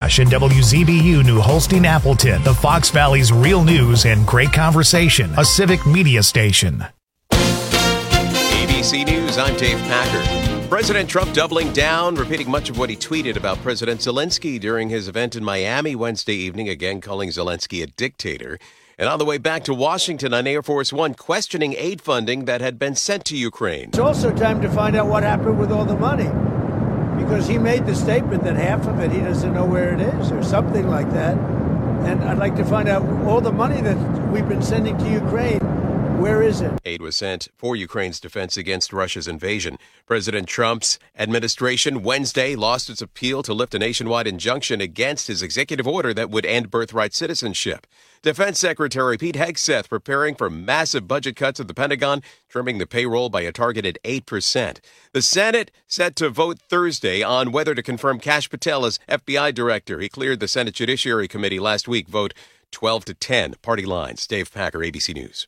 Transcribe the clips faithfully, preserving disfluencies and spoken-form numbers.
Rush and W Z B U New Holstein Appleton, the Fox Valley's real news and great conversation, a civic media station. A B C News, I'm Dave Packer. President Trump doubling down, repeating much of what he tweeted about President Zelensky during his event in Miami Wednesday evening, again calling Zelensky a dictator. And on the way back to Washington on Air Force One, questioning aid funding that had been sent to Ukraine. It's also time to find out what happened with all the money, because he made the statement that half of it he doesn't know where it is or something like that. And I'd like to find out all the money that we've been sending to Ukraine. Where is it? Aid was sent for Ukraine's defense against Russia's invasion. President Trump's administration Wednesday lost its appeal to lift a nationwide injunction against his executive order that would end birthright citizenship. Defense Secretary Pete Hegseth preparing for massive budget cuts at the Pentagon, trimming the payroll by a targeted eight percent. The Senate set to vote Thursday on whether to confirm Kash Patel as F B I director. He cleared the Senate Judiciary Committee last week. Vote twelve to ten. Party lines. Dave Packer, A B C News.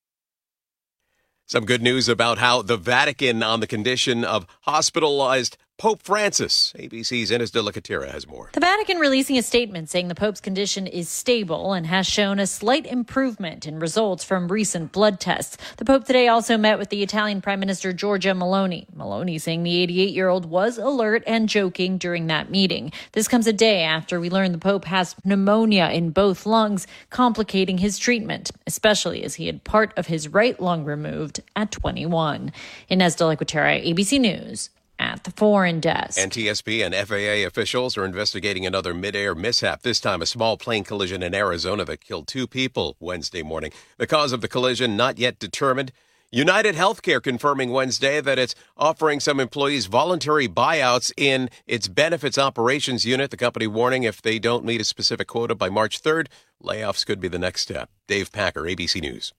Some good news about how the Vatican on the condition of hospitalized Pope Francis. A B C's Ines de la Catera has more. The Vatican releasing a statement saying the Pope's condition is stable and has shown a slight improvement in results from recent blood tests. The Pope today also met with the Italian Prime Minister Giorgia Meloni. Meloni saying the eighty-eight-year-old was alert and joking during that meeting. This comes a day after we learned the Pope has pneumonia in both lungs, complicating his treatment, especially as he had part of his right lung removed at twenty-one. Ines de la Catera, A B C News. At the foreign desk. N T S B and F A A officials are investigating another mid-air mishap, this time a small plane collision in Arizona that killed two people Wednesday morning. The cause of the collision not yet determined. United Healthcare confirming Wednesday that it's offering some employees voluntary buyouts in its benefits operations unit. The company warning if they don't meet a specific quota by March third, layoffs could be the next step. Dave Packer, A B C News.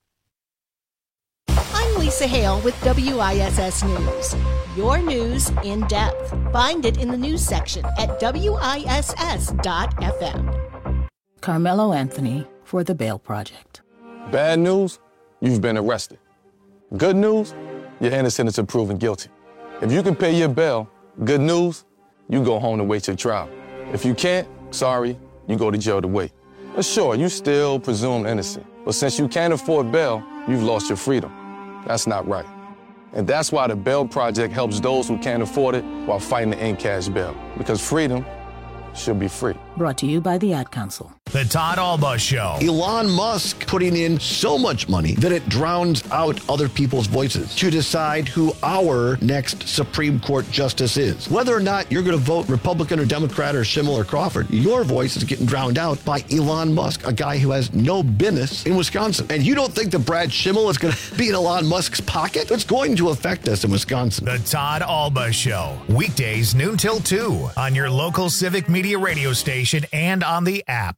I'm Lisa Hale with W I S S News. Your news in depth. Find it in the news section at W I S S dot F M. Carmelo Anthony for the Bail Project. Bad news, you've been arrested. Good news, you're innocent until proven guilty. If you can pay your bail, good news, you go home to wait your trial. If you can't, sorry, you go to jail to wait. But sure, you still presumed innocent. But since you can't afford bail, you've lost your freedom. That's not right. And that's why the Bail Project helps those who can't afford it while fighting to end cash bail. Because freedom should be free. Brought to you by the Ad Council. The Todd Alba Show. Elon Musk putting in so much money that it drowns out other people's voices to decide who our next Supreme Court justice is. Whether or not you're going to vote Republican or Democrat or Schimmel or Crawford, your voice is getting drowned out by Elon Musk, a guy who has no business in Wisconsin. And you don't think that Brad Schimmel is going to be in Elon Musk's pocket? It's going to affect us in Wisconsin. The Todd Alba Show. Weekdays noon till two on your local Civic Media radio station and on the app.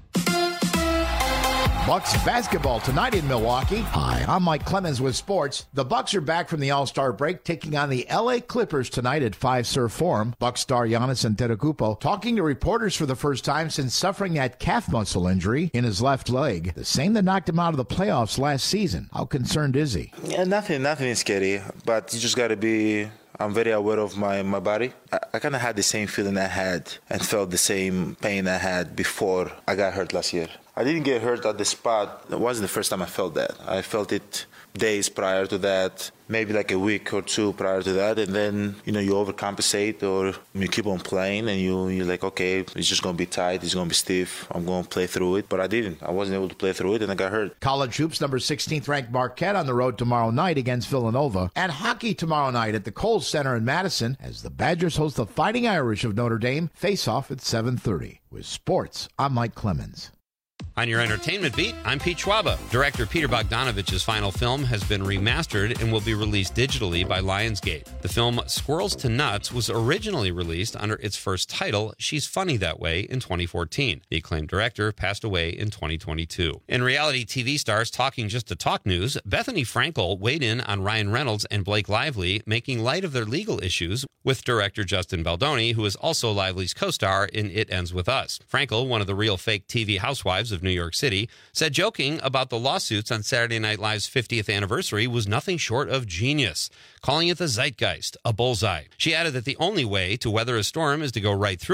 Bucks basketball tonight in Milwaukee. Hi, I'm Mike Clemens with sports. The Bucks are back from the All-Star break, taking on the L A Clippers tonight at Fiserv Forum. Bucks star Giannis Antetokounmpo talking to reporters for the first time since suffering that calf muscle injury in his left leg, the same that knocked him out of the playoffs last season. How concerned is he? Yeah, nothing, nothing is scary, but you just got to be. I'm very aware of my, my body. I, I kind of had the same feeling I had and felt the same pain I had before I got hurt last year. I didn't get hurt at the spot. It wasn't the first time I felt that. I felt it days prior to that, maybe like a week or two prior to that, and then, you know, you overcompensate or you keep on playing and you, you're like, okay, it's just going to be tight, it's going to be stiff, I'm going to play through it. But I didn't. I wasn't able to play through it, and I got hurt. College hoops, number sixteenth ranked Marquette on the road tomorrow night against Villanova, and hockey tomorrow night at the Kohl's Center in Madison as the Badgers host the Fighting Irish of Notre Dame. Face off at seven thirty. With sports, I'm Mike Clemens. On your entertainment beat, I'm Pete Schwaba. Director Peter Bogdanovich's final film has been remastered and will be released digitally by Lionsgate. The film Squirrels to Nuts was originally released under its first title, She's Funny That Way, in twenty fourteen. The acclaimed director passed away in twenty twenty-two. In reality T V stars talking just to talk news, Bethany Frankel weighed in on Ryan Reynolds and Blake Lively, making light of their legal issues with director Justin Baldoni, who is also Lively's co-star in It Ends With Us. Frankel, one of the real fake T V housewives of New York City, said joking about the lawsuits on Saturday Night Live's fiftieth anniversary was nothing short of genius, calling it the zeitgeist, a bullseye. She added that the only way to weather a storm is to go right through it.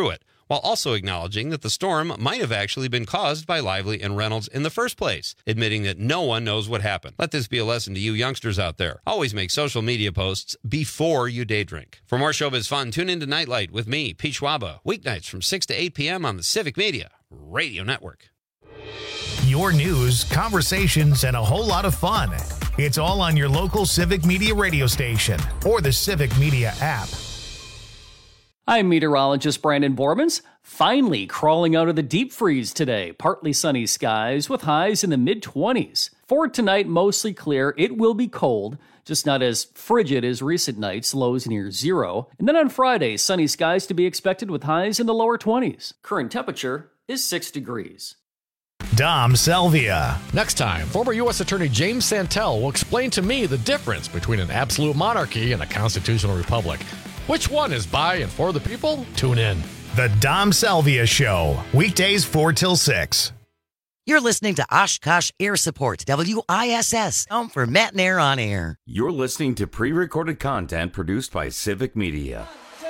while also acknowledging that the storm might have actually been caused by Lively and Reynolds in the first place, admitting that no one knows what happened. Let this be a lesson to you youngsters out there. Always make social media posts before you day drink. For more showbiz fun, tune in to Nightlight with me, Pete Schwaba, weeknights from six to eight p.m. on the Civic Media Radio Network. Your news, conversations, and a whole lot of fun. It's all on your local Civic Media radio station or the Civic Media app. I'm meteorologist Brandon Bormans. Finally crawling out of the deep freeze today. Partly sunny skies with highs in the mid-twenties. For tonight, mostly clear. It will be cold, just not as frigid as recent nights, lows near zero. And then on Friday, sunny skies to be expected with highs in the lower twenties. Current temperature is six degrees. Dom Salvia. Next time, former U S Attorney James Santel will explain to me the difference between an absolute monarchy and a constitutional republic. Which one is by and for the people? Tune in. The Dom Salvia Show, weekdays four till six. You're listening to Oshkosh Air Support, W I S S, home for Matt and Air on Air. You're listening to pre-recorded content produced by Civic Media.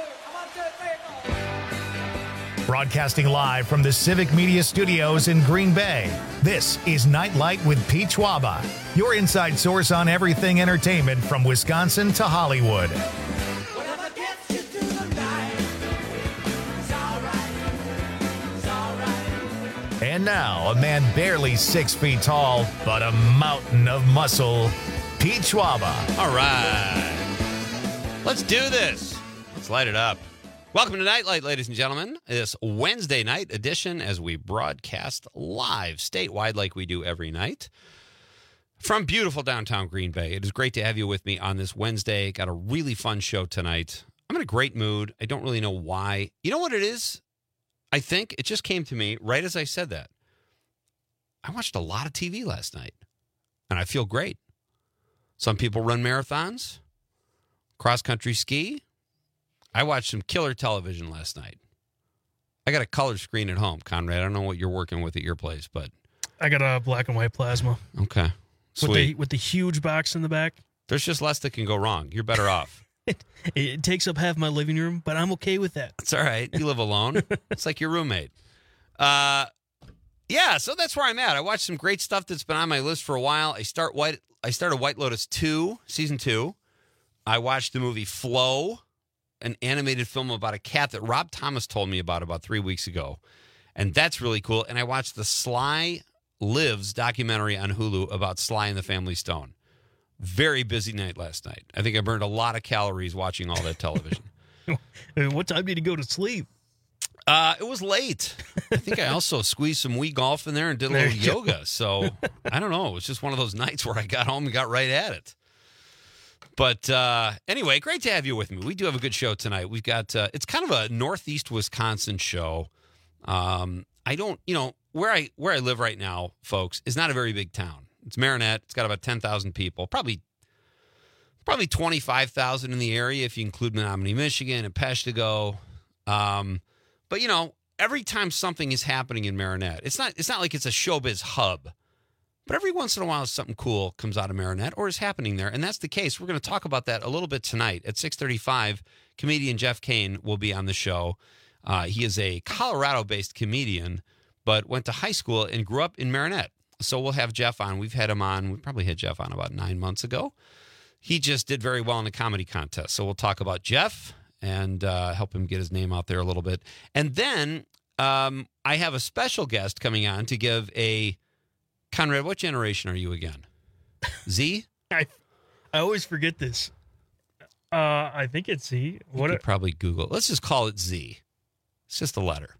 Broadcasting live from the Civic Media Studios in Green Bay, this is Nightlight with Pete Schwaba, your inside source on everything entertainment from Wisconsin to Hollywood. And now, a man barely six feet tall, but a mountain of muscle, Pete Schwaba. All right. Let's do this. Let's light it up. Welcome to Nightlight, ladies and gentlemen. This Wednesday night edition as we broadcast live statewide like we do every night from beautiful downtown Green Bay. It is great to have you with me on this Wednesday. Got a really fun show tonight. I'm in a great mood. I don't really know why. You know what it is? I think it just came to me right as I said that. I watched a lot of T V last night, and I feel great. Some people run marathons, cross-country ski. I watched some killer television last night. I got a color screen at home, Conrad. I don't know what you're working with at your place, but I got a black and white plasma. Okay, sweet. With the, with the huge box in the back. There's just less that can go wrong. You're better off. it, it takes up half my living room, but I'm okay with that. It's all right. You live alone. It's like your roommate. Uh, yeah, so that's where I'm at. I watched some great stuff that's been on my list for a while. I start White. I started White Lotus two, season two. I watched the movie Flow, an animated film about a cat that Rob Thomas told me about about three weeks ago. And that's really cool. And I watched the Sly Lives documentary on Hulu about Sly and the Family Stone. Very busy night last night. I think I burned a lot of calories watching all that television. What time did you go to sleep? Uh, it was late. I think I also squeezed some Wii golf in there and did a little yoga. So I don't know. It was just one of those nights where I got home and got right at it. But uh, anyway, great to have you with me. We do have a good show tonight. We've got, uh, it's kind of a Northeast Wisconsin show. Um, I don't, you know, where I where I live right now, folks, is not a very big town. It's Marinette. It's got about ten thousand people, probably probably twenty-five thousand in the area if you include Menominee, Michigan, and Peshtigo. Um, but, you know, every time something is happening in Marinette, it's not it's not like it's a showbiz hub. But every once in a while, something cool comes out of Marinette or is happening there, and that's the case. We're going to talk about that a little bit tonight. At six thirty-five, comedian Jeff Kane will be on the show. Uh, he is a Colorado-based comedian, but went to high school and grew up in Marinette. So we'll have Jeff on. We've had him on. We probably had Jeff on about nine months ago. He just did very well in the comedy contest. So we'll talk about Jeff and uh, help him get his name out there a little bit. And then um, I have a special guest coming on to give a... Conrad, what generation are you again? Z? I I always forget this. Uh, I think it's Z. You What? could probably Google. Let's just call it Z. It's just a letter.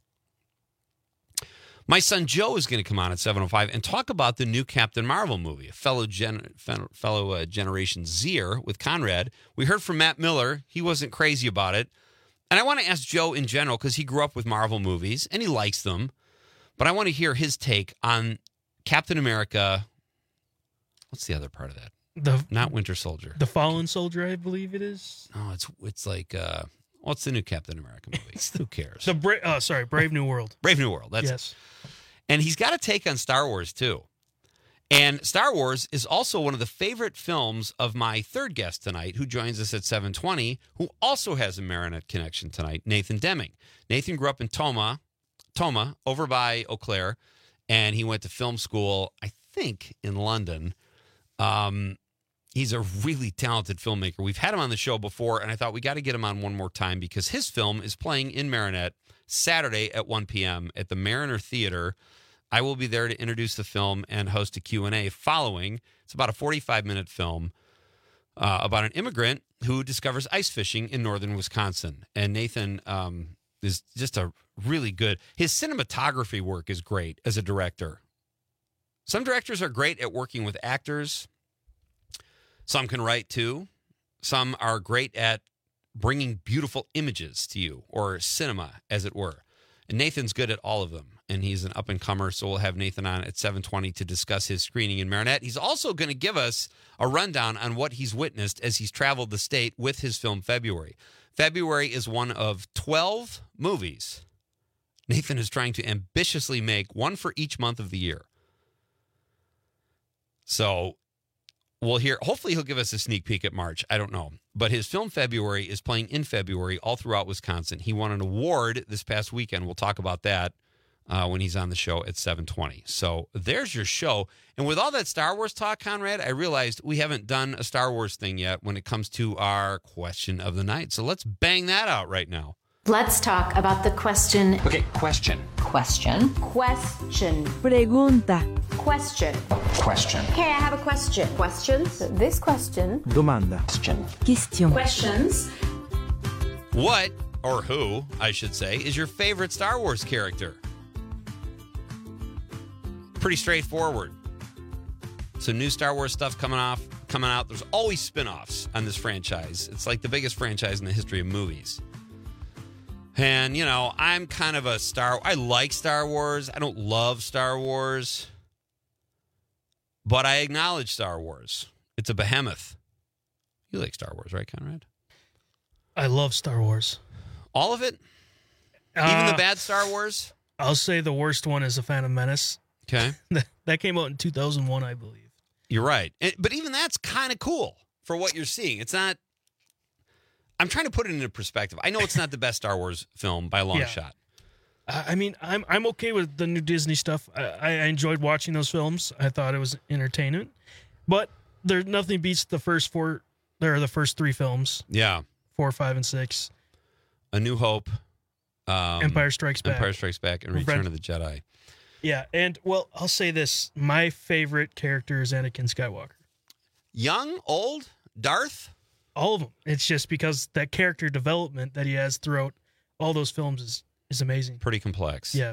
My son Joe is going to come on at seven oh five and talk about the new Captain Marvel movie, a fellow gen, fellow uh, Generation Zer with Conrad. We heard from Matt Miller. He wasn't crazy about it. And I want to ask Joe in general, because he grew up with Marvel movies and he likes them. But I want to hear his take on Captain America. What's the other part of that? The Not Winter Soldier. The Fallen Soldier, I believe it is. No, it's it's like uh, what's the new Captain America movie? Who cares? The Bra- uh, sorry, Brave New World. Brave New World. That's yes. And he's got a take on Star Wars too. And Star Wars is also one of the favorite films of my third guest tonight, who joins us at seven twenty, who also has a Marinette connection tonight, Nathan Deming. Nathan grew up in Toma, Toma, over by Eau Claire, and he went to film school, I think, in London. Um, he's a really talented filmmaker. We've had him on the show before, and I thought we got to get him on one more time because his film is playing in Marinette Saturday at one p.m. at the Mariner Theater. I will be there to introduce the film and host a Q and A following. It's about a forty-five minute film uh, about an immigrant who discovers ice fishing in northern Wisconsin. And Nathan um, is just a really good. His cinematography work is great as a director. Some directors are great at working with actors. Some can write too. Some are great at bringing beautiful images to you, or cinema, as it were. And Nathan's good at all of them, and he's an up-and-comer, so we'll have Nathan on at seven twenty to discuss his screening in Marinette. He's also going to give us a rundown on what he's witnessed as he's traveled the state with his film February. February is one of twelve movies Nathan is trying to ambitiously make, one for each month of the year. So we'll hear, hopefully he'll give us a sneak peek at March. I don't know. But his film February is playing in February all throughout Wisconsin. He won an award this past weekend. We'll talk about that uh, when he's on the show at seven twenty. So there's your show. And with all that Star Wars talk, Conrad, I realized we haven't done a Star Wars thing yet when it comes to our question of the night. So let's bang that out right now. Let's talk about the question. Okay, question. Question. Question. Pregunta. Question. Question. Okay, I have a question. Questions? This question. Domanda. Question. Question. Questions. What, or who, I should say, is your favorite Star Wars character? Pretty straightforward. So new Star Wars stuff coming off, coming out. There's always spin-offs on this franchise. It's like the biggest franchise in the history of movies. And, you know, I'm kind of a Star... I like Star Wars. I don't love Star Wars. But I acknowledge Star Wars. It's a behemoth. You like Star Wars, right, Conrad? I love Star Wars. All of it? Uh, Even the bad Star Wars? I'll say the worst one is The Phantom Menace. Okay. That came out in two thousand one, I believe. You're right. It, but even that's kind of cool for what you're seeing. It's not... I'm trying to put it into perspective. I know it's not the best Star Wars film by a long Yeah. shot. I mean, I'm I'm okay with the new Disney stuff. I, I enjoyed watching those films. I thought it was entertainment, but there's nothing beats the first four. There are the first three films. Yeah, four, five, and six. A New Hope, um, Empire Strikes Back, Empire Strikes Back, and Return of the Jedi. Yeah, and well, I'll say this: my favorite character is Anakin Skywalker. Young, old, Darth. All of them. It's just because that character development that he has throughout all those films is, is amazing. Pretty complex. Yeah.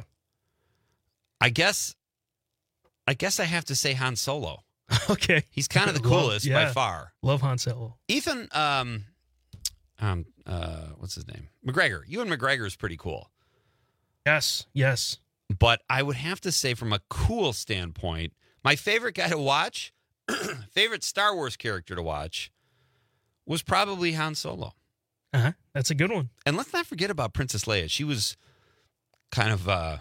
I guess I guess I have to say Han Solo. Okay. He's kind of the Love- coolest yeah. by far. Love Han Solo. Ethan, um, um, uh, what's his name? McGregor. Ewan McGregor is pretty cool. Yes, yes. But I would have to say from a cool standpoint, my favorite guy to watch, favorite Star Wars character to watch, was probably Han Solo. Uh-huh. That's a good one. And let's not forget about Princess Leia. She was kind of, uh,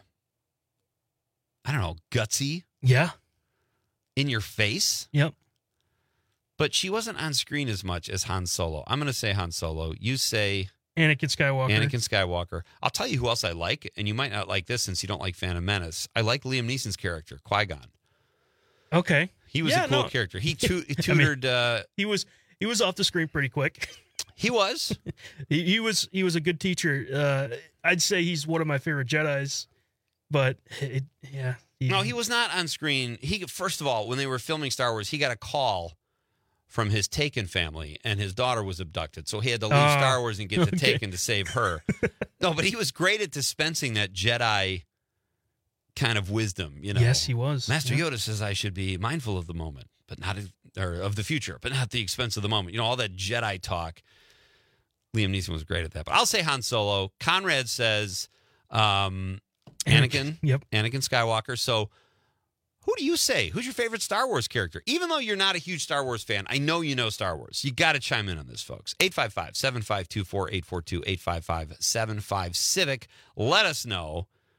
I don't know, gutsy. Yeah. In your face. Yep. But she wasn't on screen as much as Han Solo. I'm going to say Han Solo. You say... Anakin Skywalker. Anakin Skywalker. I'll tell you who else I like, and you might not like this since you don't like Phantom Menace. I like Liam Neeson's character, Qui-Gon. Okay. He was Yeah, a cool no. character. He, tu- he I mean, tutored... uh, he was... He was off the screen pretty quick. He was. he, he was. He was a good teacher. Uh, I'd say he's one of my favorite Jedis. But it, yeah, he, No, he was not on screen. He first of all, when they were filming Star Wars, he got a call from his Taken family, and his daughter was abducted. So he had to leave Ah, Star Wars and get to okay. Taken to save her. No, but he was great at dispensing that Jedi kind of wisdom. You know, Yes, he was. Master Yeah. Yoda says I should be mindful of the moment, but not or of the future, but not at the expense of the moment. You know, all that Jedi talk. Liam Neeson was great at that. But I'll say Han Solo. Conrad says um, Anakin. Yep. Anakin Skywalker. So who do you say? Who's your favorite Star Wars character? Even though you're not a huge Star Wars fan, I know you know Star Wars. You got to chime in on this, folks. eight five five, seven five two, four eight four two, eight five five, seven five, Civic. Let us know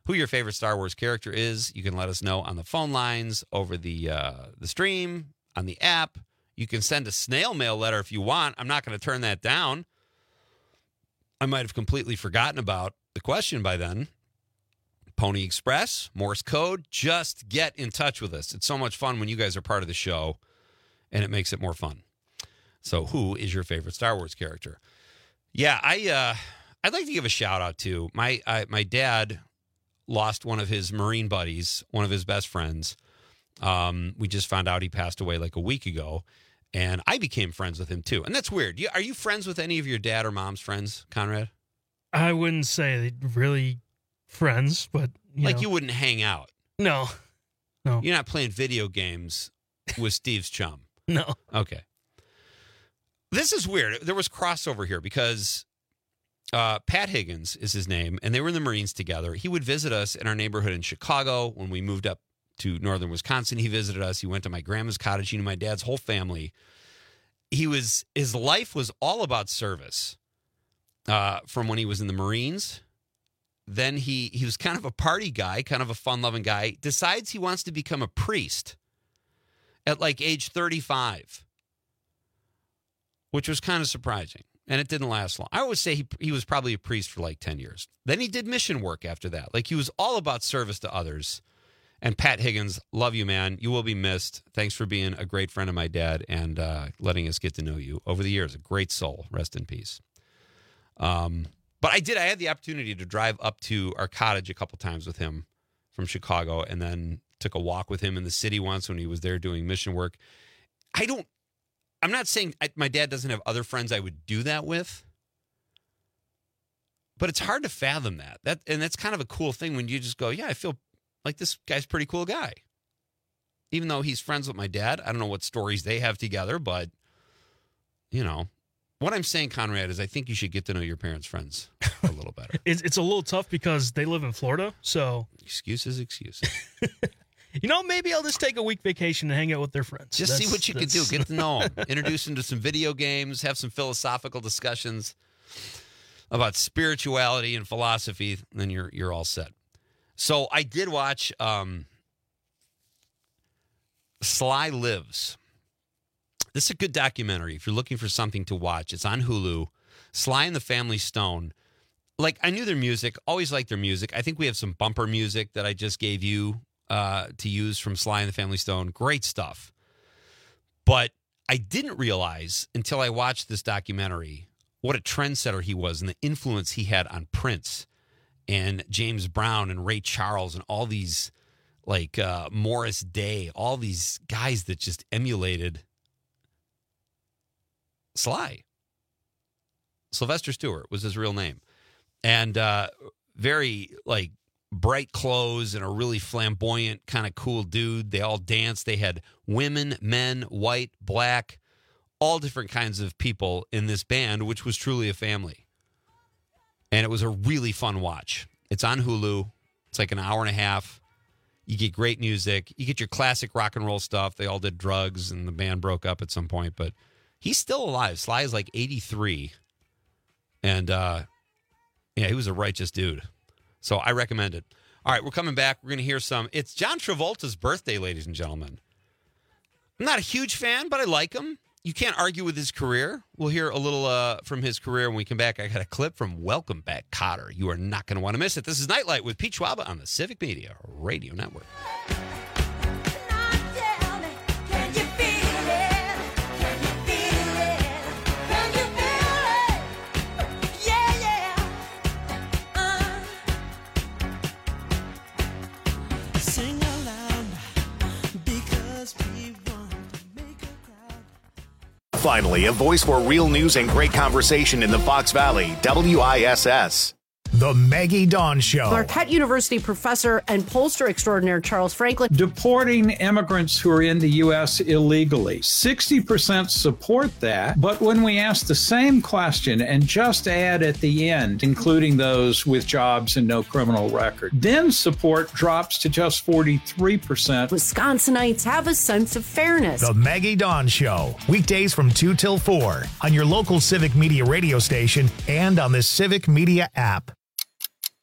who your favorite Star Wars character is. You can let us know on the phone lines, over the uh, the stream, on the app. You can send a snail mail letter if you want. I'm not going to turn that down. I might have completely forgotten about the question by then. Pony Express, Morse code, just get in touch with us. It's so much fun when you guys are part of the show, and it makes it more fun. So who is your favorite Star Wars character? Yeah, I, uh, I'd like to give a shout-out to my uh, my dad lost one of his Marine buddies, one of his best friends. Um, we just found out he passed away like a week ago, and I became friends with him too. And that's weird. You, are you friends with any of your dad or mom's friends, Conrad? I wouldn't say really friends, but you like know. You wouldn't hang out. No, no. You're not playing video games with Steve's chum. No. Okay. This is weird. There was crossover here because uh, Pat Higgins is his name, and they were in the Marines together. He would visit us in our neighborhood in Chicago when we moved up to northern Wisconsin. He visited us. He went to my grandma's cottage. He knew my dad's whole family. He was his life was all about service. Uh, from when he was in the Marines, then he he was kind of a party guy, kind of a fun-loving guy. Decides he wants to become a priest at like age thirty-five, which was kind of surprising, and it didn't last long. I always say he he was probably a priest for like ten years. Then he did mission work after that. Like he was all about service to others. And Pat Higgins, love you, man. You will be missed. Thanks for being a great friend of my dad and uh, letting us get to know you over the years. A great soul. Rest in peace. Um, but I did. I had the opportunity to drive up to our cottage a couple times with him from Chicago, and then took a walk with him in the city once when he was there doing mission work. I don't. I'm not saying I, my dad doesn't have other friends I would do that with, but it's hard to fathom that. That and that's kind of a cool thing when you just go, yeah, I feel like this guy's a pretty cool guy. Even though he's friends with my dad, I don't know what stories they have together, but, you know, what I'm saying, Conrad, is I think you should get to know your parents' friends a little better. it's, it's a little tough because they live in Florida, so... Excuses, excuses. You know, maybe I'll just take a week vacation and hang out with their friends. Just that's, see what you can do. Get to know them. Introduce them to some video games, have some philosophical discussions about spirituality and philosophy, and then you're you're all set. So I did watch um, Sly Lives. This is a good documentary. If you're looking for something to watch, it's on Hulu. Sly and the Family Stone. Like, I knew their music, always liked their music. I think we have some bumper music that I just gave you uh, to use from Sly and the Family Stone. Great stuff. But I didn't realize until I watched this documentary what a trendsetter he was and the influence he had on Prince and James Brown and Ray Charles and all these, like uh, Morris Day, all these guys that just emulated Sly. Sylvester Stewart was his real name. And uh, very, like, bright clothes and a really flamboyant, kind of cool dude. They all danced. They had women, men, white, black, all different kinds of people in this band, which was truly a family. And it was a really fun watch. It's on Hulu. It's like an hour and a half. You get great music. You get your classic rock and roll stuff. They all did drugs, and the band broke up at some point. But he's still alive. Sly is like eighty-three. And, uh, yeah, he was a righteous dude. So I recommend it. All right, we're coming back. We're going to hear some. It's John Travolta's birthday, ladies and gentlemen. I'm not a huge fan, but I like him. You can't argue with his career. We'll hear a little uh, from his career when we come back. I got a clip from Welcome Back, Kotter. You are not going to want to miss it. This is Nightlight with Pete Schwaba on the Civic Media Radio Network. Finally, a voice for real news and great conversation in the Fox Valley, W I S S. The Maggie Dawn Show. Marquette University professor and pollster extraordinaire Charles Franklin. Deporting immigrants who are in the U S illegally. sixty percent support that. But when we ask the same question and just add at the end, including those with jobs and no criminal record, then support drops to just forty-three percent. Wisconsinites have a sense of fairness. The Maggie Dawn Show. Weekdays from two till four on your local Civic Media radio station and on the Civic Media app.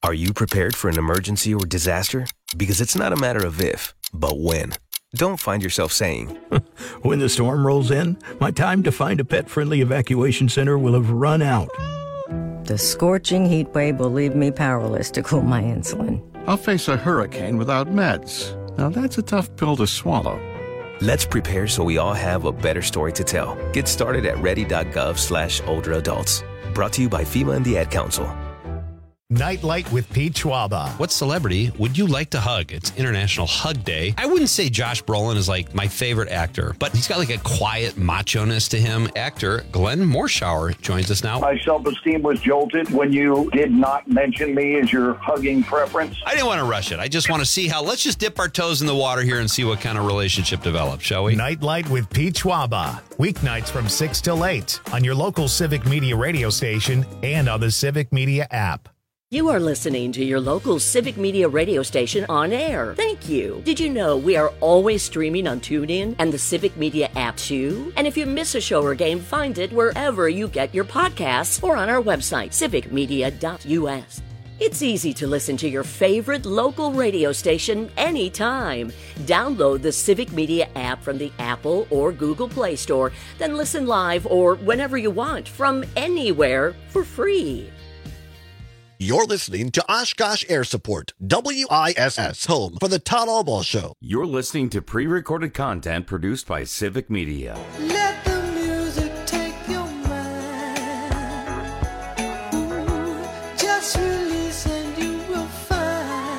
Are you prepared for an emergency or disaster? Because it's not a matter of if, but when. Don't find yourself saying, when the storm rolls in, my time to find a pet-friendly evacuation center will have run out. The scorching heat wave will leave me powerless to cool my insulin. I'll face a hurricane without meds. Now that's a tough pill to swallow. Let's prepare so we all have a better story to tell. Get started at ready.gov slash older adults. Brought to you by FEMA and the Ad Council. Nightlight with Pete Schwaba. What celebrity would you like to hug? It's International Hug Day. I wouldn't say Josh Brolin is like my favorite actor, but he's got like a quiet macho-ness to him. Actor Glenn Morshower joins us now. My self-esteem was jolted when you did not mention me as your hugging preference. I didn't want to rush it. I just want to see how, let's just dip our toes in the water here and see what kind of relationship develops, shall we? Nightlight with Pete Schwaba. Weeknights from six till eight on your local Civic Media radio station and on the Civic Media app. You are listening to your local Civic Media radio station on air. Thank you. Did you know we are always streaming on TuneIn and the Civic Media app too? And if you miss a show or game, find it wherever you get your podcasts or on our website, civic media dot u s. It's easy to listen to your favorite local radio station anytime. Download the Civic Media app from the Apple or Google Play Store, then listen live or whenever you want from anywhere for free. You're listening to Oshkosh Air Support, W I S S, home for the Todd Albaugh Show. You're listening to pre-recorded content produced by Civic Media. Let the music take your mind. Ooh, just release and you will find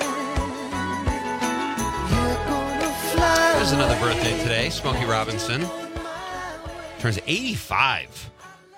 you're gonna fly. There's another birthday today. Smokey Robinson turns eighty-five.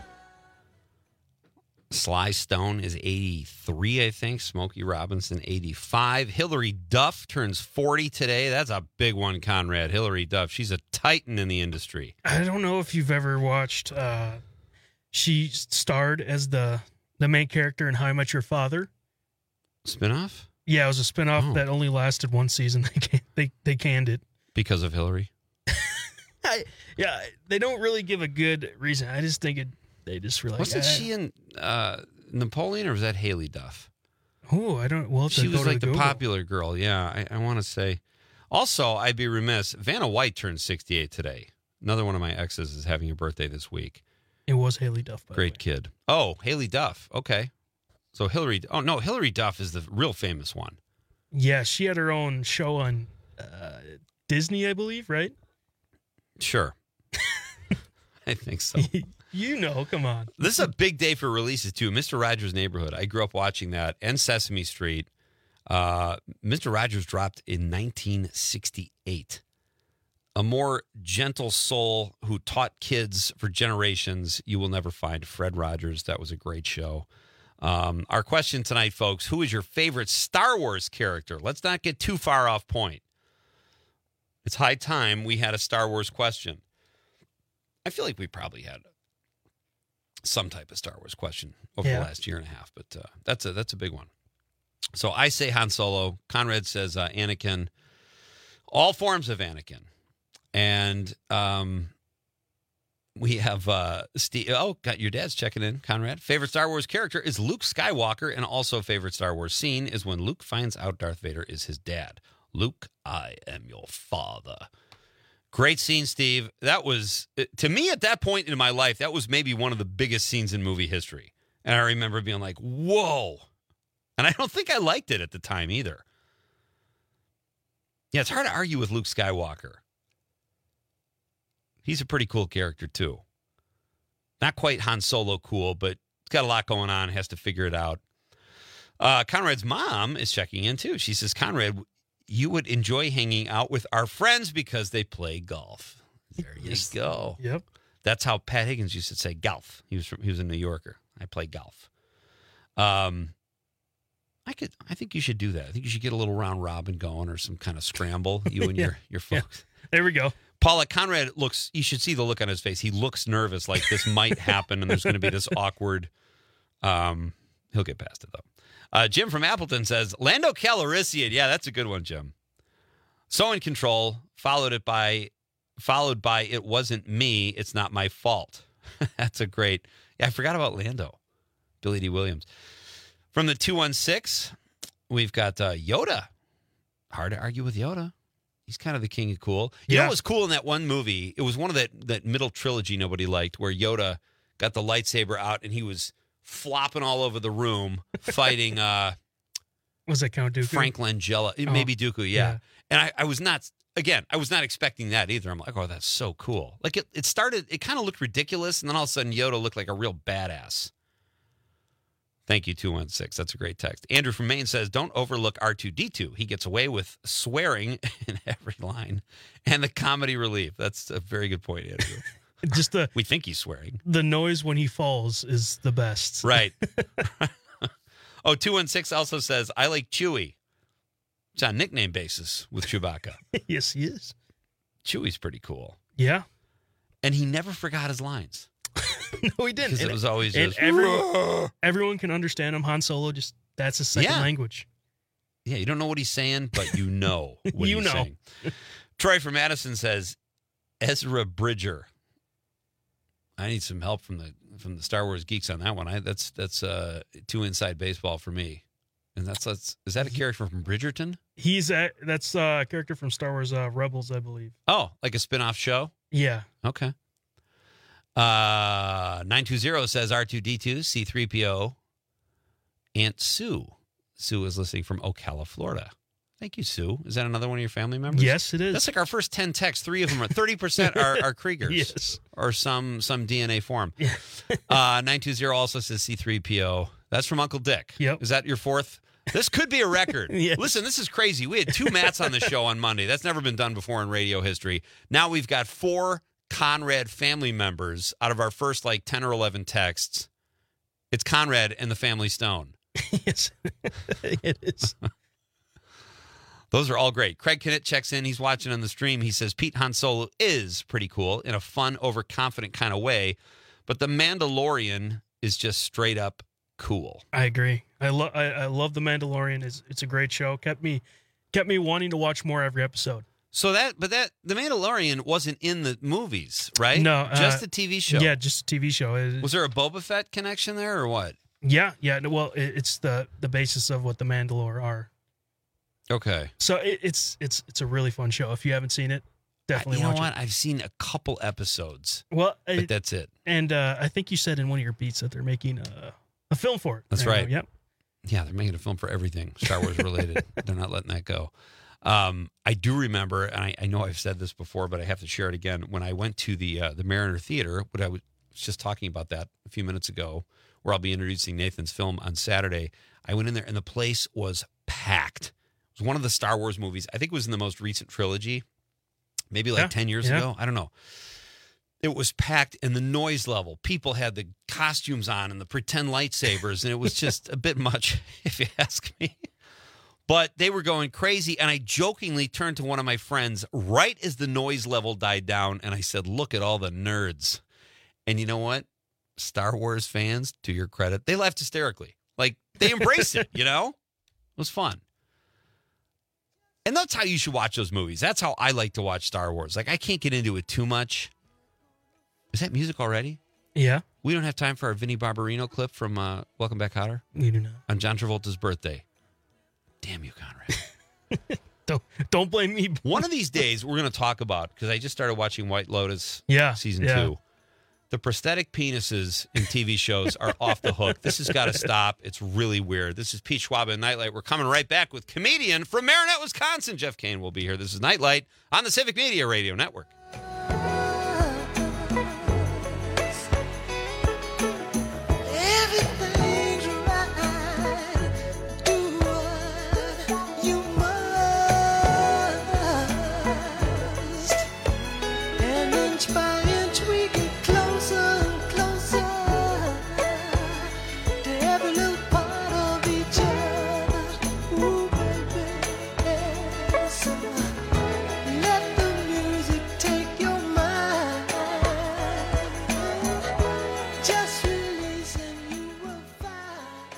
Sly Stone is eighty-three, I think. Smokey Robinson, eighty-five. Hillary Duff turns forty today. That's a big one, Conrad. Hillary Duff. She's a titan in the industry. I don't know if you've ever watched, uh, she starred as the, the main character in How I Met Your Father. Spinoff? Yeah, it was a spinoff Oh. that only lasted one season. They can, they, they canned it. Because of Hillary? I, yeah, they don't really give a good reason. I just think it. They just really Wasn't she in uh, Napoleon, or was that Haley Duff? Oh, I don't. Well, She was like the Google. popular girl. Yeah, I, I want to say. Also, I'd be remiss. Vanna White turned sixty-eight today. Another one of my exes is having a birthday this week. It was Haley Duff. By Great kid. Oh, Haley Duff. Okay. So Hillary. Oh, no, Hillary Duff is the real famous one. Yeah, she had her own show on uh, Disney, I believe, right? Sure. I think so. You know, come on. This is a big day for releases, too. Mister Rogers' Neighborhood. I grew up watching that, and Sesame Street. Uh, Mister Rogers dropped in nineteen sixty-eight. A more gentle soul who taught kids for generations you will never find. Fred Rogers. That was a great show. Um, our question tonight, folks, who is your favorite Star Wars character? Let's not get too far off point. It's high time we had a Star Wars question. I feel like we probably had some type of Star Wars question over Yeah. the last year and a half, but uh, that's a that's a big one. So I say Han Solo. Conrad says uh, Anakin. All forms of Anakin, and um, we have uh, Steve. Oh, got your dad's checking in. Conrad, favorite Star Wars character is Luke Skywalker, and also favorite Star Wars scene is when Luke finds out Darth Vader is his dad. Luke, I am your father. Great scene, Steve. That was, to me at that point in my life, that was maybe one of the biggest scenes in movie history. And I remember being like, whoa. And I don't think I liked it at the time either. Yeah, it's hard to argue with Luke Skywalker. He's a pretty cool character, too. Not quite Han Solo cool, but he's got a lot going on, has to figure it out. Uh, Conrad's mom is checking in, too. She says, Conrad, you would enjoy hanging out with our friends because they play golf. There you go. Yep. That's how Pat Higgins used to say golf. He was from, he was a New Yorker. I play golf. Um, I could. I think you should do that. I think you should get a little round robin going or some kind of scramble. You and Yeah. your your folks. Yeah. There we go. Paula, Conrad looks. You should see the look on his face. He looks nervous, like this might happen, and there's going to be this awkward. Um, he'll get past it though. Uh, Jim from Appleton says, Lando Calrissian. Yeah, that's a good one, Jim. So in Control, followed it by, followed by It Wasn't Me, It's Not My Fault. That's a great, yeah, I forgot about Lando. Billy D. Williams. From the two one six, We've got uh, Yoda. Hard to argue with Yoda. He's kind of the king of cool. You Yeah. know what was cool in that one movie? It was one of that, that middle trilogy nobody liked, where Yoda got the lightsaber out and he was flopping all over the room fighting uh, Was that Count Dooku? Frank Langella. Oh, Maybe Dooku, yeah. yeah. And I, I was not, again, I was not expecting that either. I'm like, oh, that's so cool. Like, it, it started, it kind of looked ridiculous, and then all of a sudden Yoda looked like a real badass. Thank you, two one six. That's a great text. Andrew from Maine says, don't overlook R two D two. He gets away with swearing in every line and the comedy relief. That's a very good point, Andrew. Just the we think he's swearing. The noise when he falls is the best. Right. Oh, two one six also says, I like Chewie. It's on nickname basis with Chewbacca. Yes, he is. Chewie's pretty cool. Yeah. And he never forgot his lines. No, he didn't. Because it was always and just, everyone, everyone can understand him. Han Solo, just that's his second Yeah. language. Yeah, you don't know what he's saying, but you know what You he's know. saying. Troy from Madison says, Ezra Bridger. I need some help from the from the Star Wars geeks on that one. I that's that's uh, too inside baseball for me. And that's that's is that a character from Bridgerton? He's a, that's a character from Star Wars uh, Rebels, I believe. Oh, like a spin-off show? Yeah. Okay. Uh, nine two zero says R two D two, C three P O, Aunt Sue. Sue is listening from Ocala, Florida. Thank you, Sue. Is that another one of your family members? Yes, it is. That's like our first ten texts. Three of them are thirty percent are, are Kriegers. Yes. Or some some D N A form. uh, nine two zero also says C three P O. That's from Uncle Dick. Yep. Is that your fourth? This could be a record. Yes. Listen, this is crazy. We had two Matts on the show on Monday. That's never been done before in radio history. Now we've got four Conrad family members out of our first like ten or eleven texts. It's Conrad and the Family Stone. Yes, it is. Those are all great. Craig Kennett checks in. He's watching on the stream. He says Pete Han Solo is pretty cool in a fun, overconfident kind of way, but The Mandalorian is just straight up cool. I agree. I love I, I love The Mandalorian. It's it's a great show. Kept me kept me wanting to watch more every episode. So that, but that The Mandalorian wasn't in the movies, right? No, just uh, a T V show. Yeah, just a T V show. It- Was there a Boba Fett connection there, or what? yeah, yeah. no, Well, it, it's the the basis of what the Mandalore are. Okay. So it, it's it's it's a really fun show. If you haven't seen it, definitely You know watch what? it. I've seen a couple episodes, Well, but it, that's it. and uh, I think you said in one of your beats that they're making a, a film for it. That's now. right. Yep. Yeah, they're making a film for everything Star Wars related. They're not letting that go. Um, I do remember, and I, I know I've said this before, but I have to share it again. When I went to the uh, the Mariner Theater, what I was just talking about that a few minutes ago, where I'll be introducing Nathan's film on Saturday, I went in there and the place was packed. It was one of the Star Wars movies. I think it was in the most recent trilogy, maybe like Yeah, ten years yeah. ago. I don't know. It was packed, and the noise level, people had the costumes on and the pretend lightsabers, and it was just a bit much, if you ask me. But they were going crazy, and I jokingly turned to one of my friends right as the noise level died down, and I said, look at all the nerds. And you know what? Star Wars fans, to your credit, they laughed hysterically. Like, they embraced it, you know? It was fun. And that's how you should watch those movies. That's how I like to watch Star Wars. Like, I can't get into it too much. Is that music already? Yeah. We don't have time for our Vinnie Barbarino clip from uh, Welcome Back, Kotter We do not. on John Travolta's birthday. Damn you, Conrad. Don't don't blame me. One of these days, we're going to talk about, because I just started watching White Lotus Yeah, season yeah. two. The prosthetic penises in T V shows are off the hook. This has got to stop. It's really weird. This is Pete Schwab and Nightlight. We're coming right back with comedian from Marinette, Wisconsin. Jeff Kane will be here. This is Nightlight on the Civic Media Radio Network. Everything's right. Do what you must. And inch by inch we get closer and closer to every little part of each other. Ooh, baby, yes. Let the music take your mind. Just release and you will find.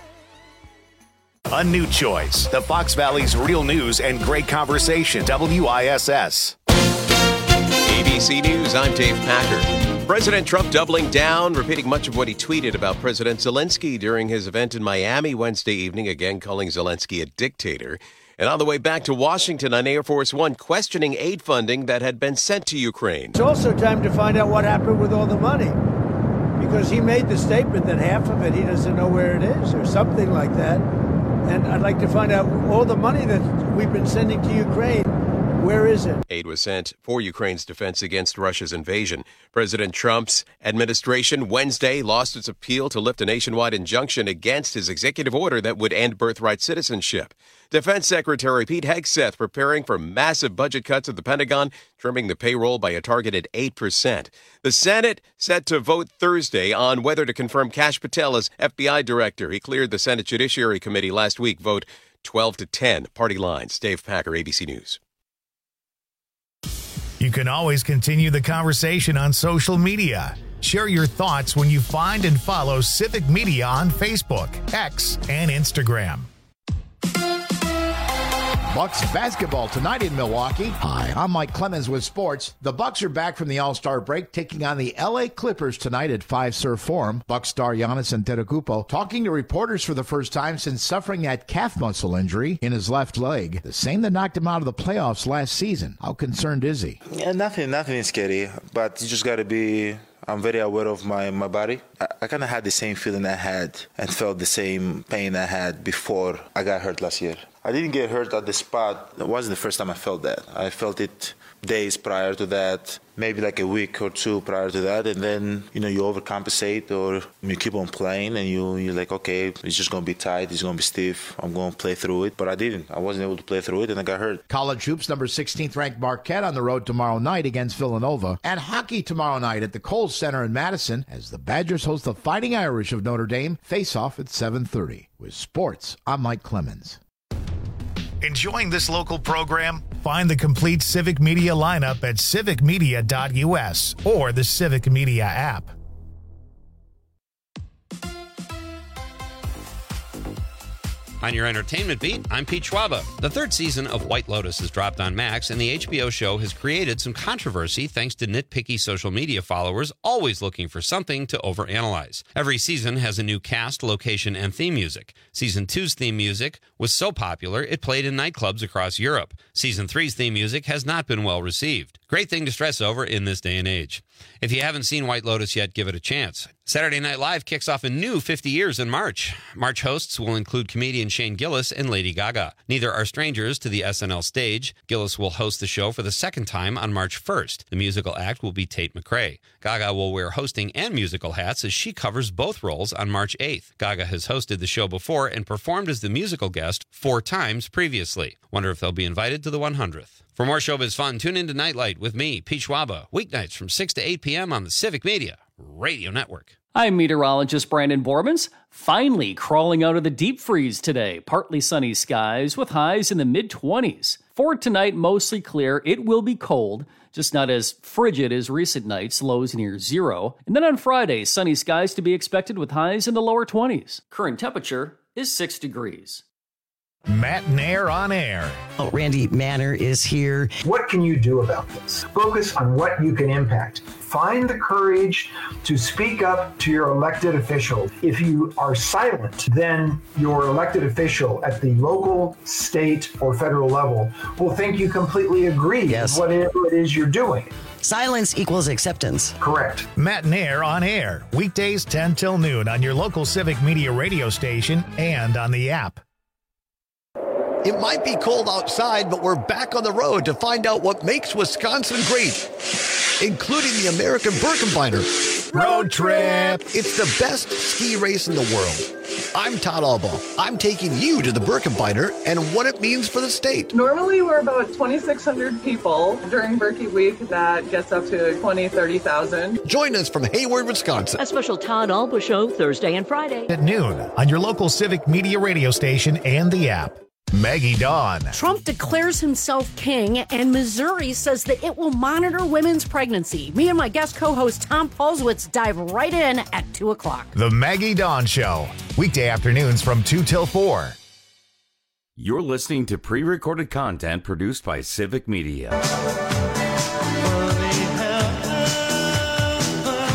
A new choice. The Fox Valley's real news and great conversation. W I S S. A B C News, I'm Dave Packer. President Trump doubling down, repeating much of what he tweeted about President Zelensky during his event in Miami Wednesday evening, again calling Zelensky a dictator. And on the way back to Washington on Air Force One, questioning aid funding that had been sent to Ukraine. It's also time to find out what happened with all the money, because he made the statement that half of it he doesn't know where it is or something like that. And I'd like to find out all the money that we've been sending to Ukraine. Where is it? Aid was sent for Ukraine's defense against Russia's invasion. President Trump's administration Wednesday lost its appeal to lift a nationwide injunction against his executive order that would end birthright citizenship. Defense Secretary Pete Hegseth preparing for massive budget cuts at the Pentagon, trimming the payroll by a targeted eight percent. The Senate set to vote Thursday on whether to confirm Kash Patel as F B I director. He cleared the Senate Judiciary Committee last week. Vote twelve to ten. Party lines. Dave Packer, A B C News. You can always continue the conversation on social media. Share your thoughts when you find and follow Civic Media on Facebook, X, and Instagram. Bucks basketball tonight in Milwaukee. Hi, I'm Mike Clemens with sports. The Bucks are back from the All-Star break, taking on the L A Clippers tonight at Five Surf Forum. Bucks star Giannis Antetokounmpo talking to reporters for the first time since suffering that calf muscle injury in his left leg, the same that knocked him out of the playoffs last season. How concerned is he? Yeah, nothing, nothing is scary, but you just got to be. I'm very aware of my, my body. I, I kind of had the same feeling I had and felt the same pain I had before I got hurt last year. I didn't get hurt at the spot. It wasn't the first time I felt that. I felt it days prior to that, maybe like a week or two prior to that, and then, you know, you overcompensate or you keep on playing and you, you're like, okay, it's just going to be tight, it's going to be stiff, I'm going to play through it. But I didn't. I wasn't able to play through it and I got hurt. College hoops, number sixteenth ranked Marquette on the road tomorrow night against Villanova, and hockey tomorrow night at the Kohl Center in Madison as the Badgers host the Fighting Irish of Notre Dame. Face off at seven thirty. With sports, I'm Mike Clemens. Enjoying this local program? Find the complete Civic Media lineup at civic media dot U S or the Civic Media app. On your entertainment beat, I'm Pete Schwaba. The third season of White Lotus has dropped on Max, and the H B O show has created some controversy thanks to nitpicky social media followers always looking for something to overanalyze. Every season has a new cast, location, and theme music. Season two's theme music was so popular it played in nightclubs across Europe. Season three's theme music has not been well received. Great thing to stress over in this day and age. If you haven't seen White Lotus yet, give it a chance. Saturday Night Live kicks off a new fifty years in March. March hosts will include comedian Shane Gillis and Lady Gaga. Neither are strangers to the S N L stage. Gillis will host the show for the second time on March first. The musical act will be Tate McRae. Gaga will wear hosting and musical hats as she covers both roles on March eighth. Gaga has hosted the show before and performed as the musical guest four times previously. Wonder if they'll be invited to the one hundredth. For more showbiz fun, tune in to Nightlight with me, Pete Schwaba, weeknights from six to eight p.m. on the Civic Media Radio Network. I'm meteorologist Brandon Bormans. Finally crawling out of the deep freeze today. Partly sunny skies with highs in the mid-twenties. For tonight, mostly clear. It will be cold, just not as frigid as recent nights, lows near zero. And then on Friday, sunny skies to be expected with highs in the lower twenties. Current temperature is six degrees. Matt Nair on air. Oh, Randy Manner is here. What can you do about this? Focus on what you can impact. Find the courage to speak up to your elected official. If you are silent, then your elected official at the local, state, or federal level will think you completely agree yes. with whatever it is you're doing. Silence equals acceptance. Correct. Matt Nair on air. Weekdays ten till noon on your local Civic Media radio station and on the app. It might be cold outside, but we're back on the road to find out what makes Wisconsin great, including the American Birkebeiner Road Trip. It's the best ski race in the world. I'm Todd Albaugh. I'm taking you to the Birkebeiner and what it means for the state. Normally, we're about twenty-six hundred people. During Birkie Week, that gets up to twenty, thirty thousand. Join us from Hayward, Wisconsin. A special Todd Albaugh show Thursday and Friday at noon on your local Civic Media radio station and the app. Maggie Dawn. Trump declares himself king, and Missouri says that it will monitor women's pregnancy. Me and my guest co-host Tom Polzwitz dive right in at two o'clock. The Maggie Dawn Show. Weekday afternoons from two till four. You're listening to pre-recorded content produced by Civic Media.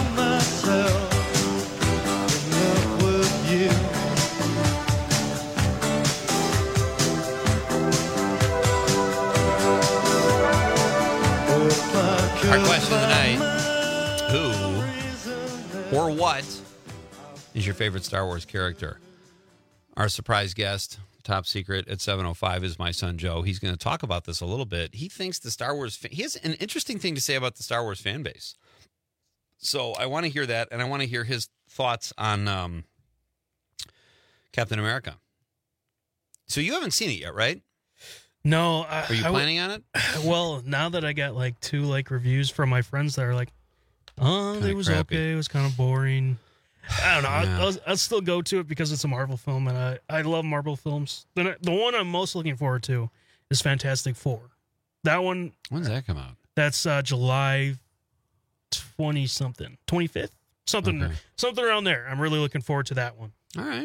Our question of the night, who or what is your favorite Star Wars character? Our surprise guest, top secret at seven oh five, is my son Joe. He's going to talk about this a little bit. He thinks the Star Wars, fa- he has an interesting thing to say about the Star Wars fan base. So I want to hear that, and I want to hear his thoughts on um, Captain America. So you haven't seen it yet, right? No. I, Are you I planning w- on it? Well, now that I got like two like reviews from my friends that are like, oh, Kinda it was crappy. okay. It was kind of boring. I don't know. Yeah. I'll, I'll, I'll still go to it because it's a Marvel film, and I, I love Marvel films. The, the one I'm most looking forward to is Fantastic Four. That one. When's that come out? That's uh, July twenty something, twenty-fifth, something, Okay. something around there. I'm really looking forward to that one. All right.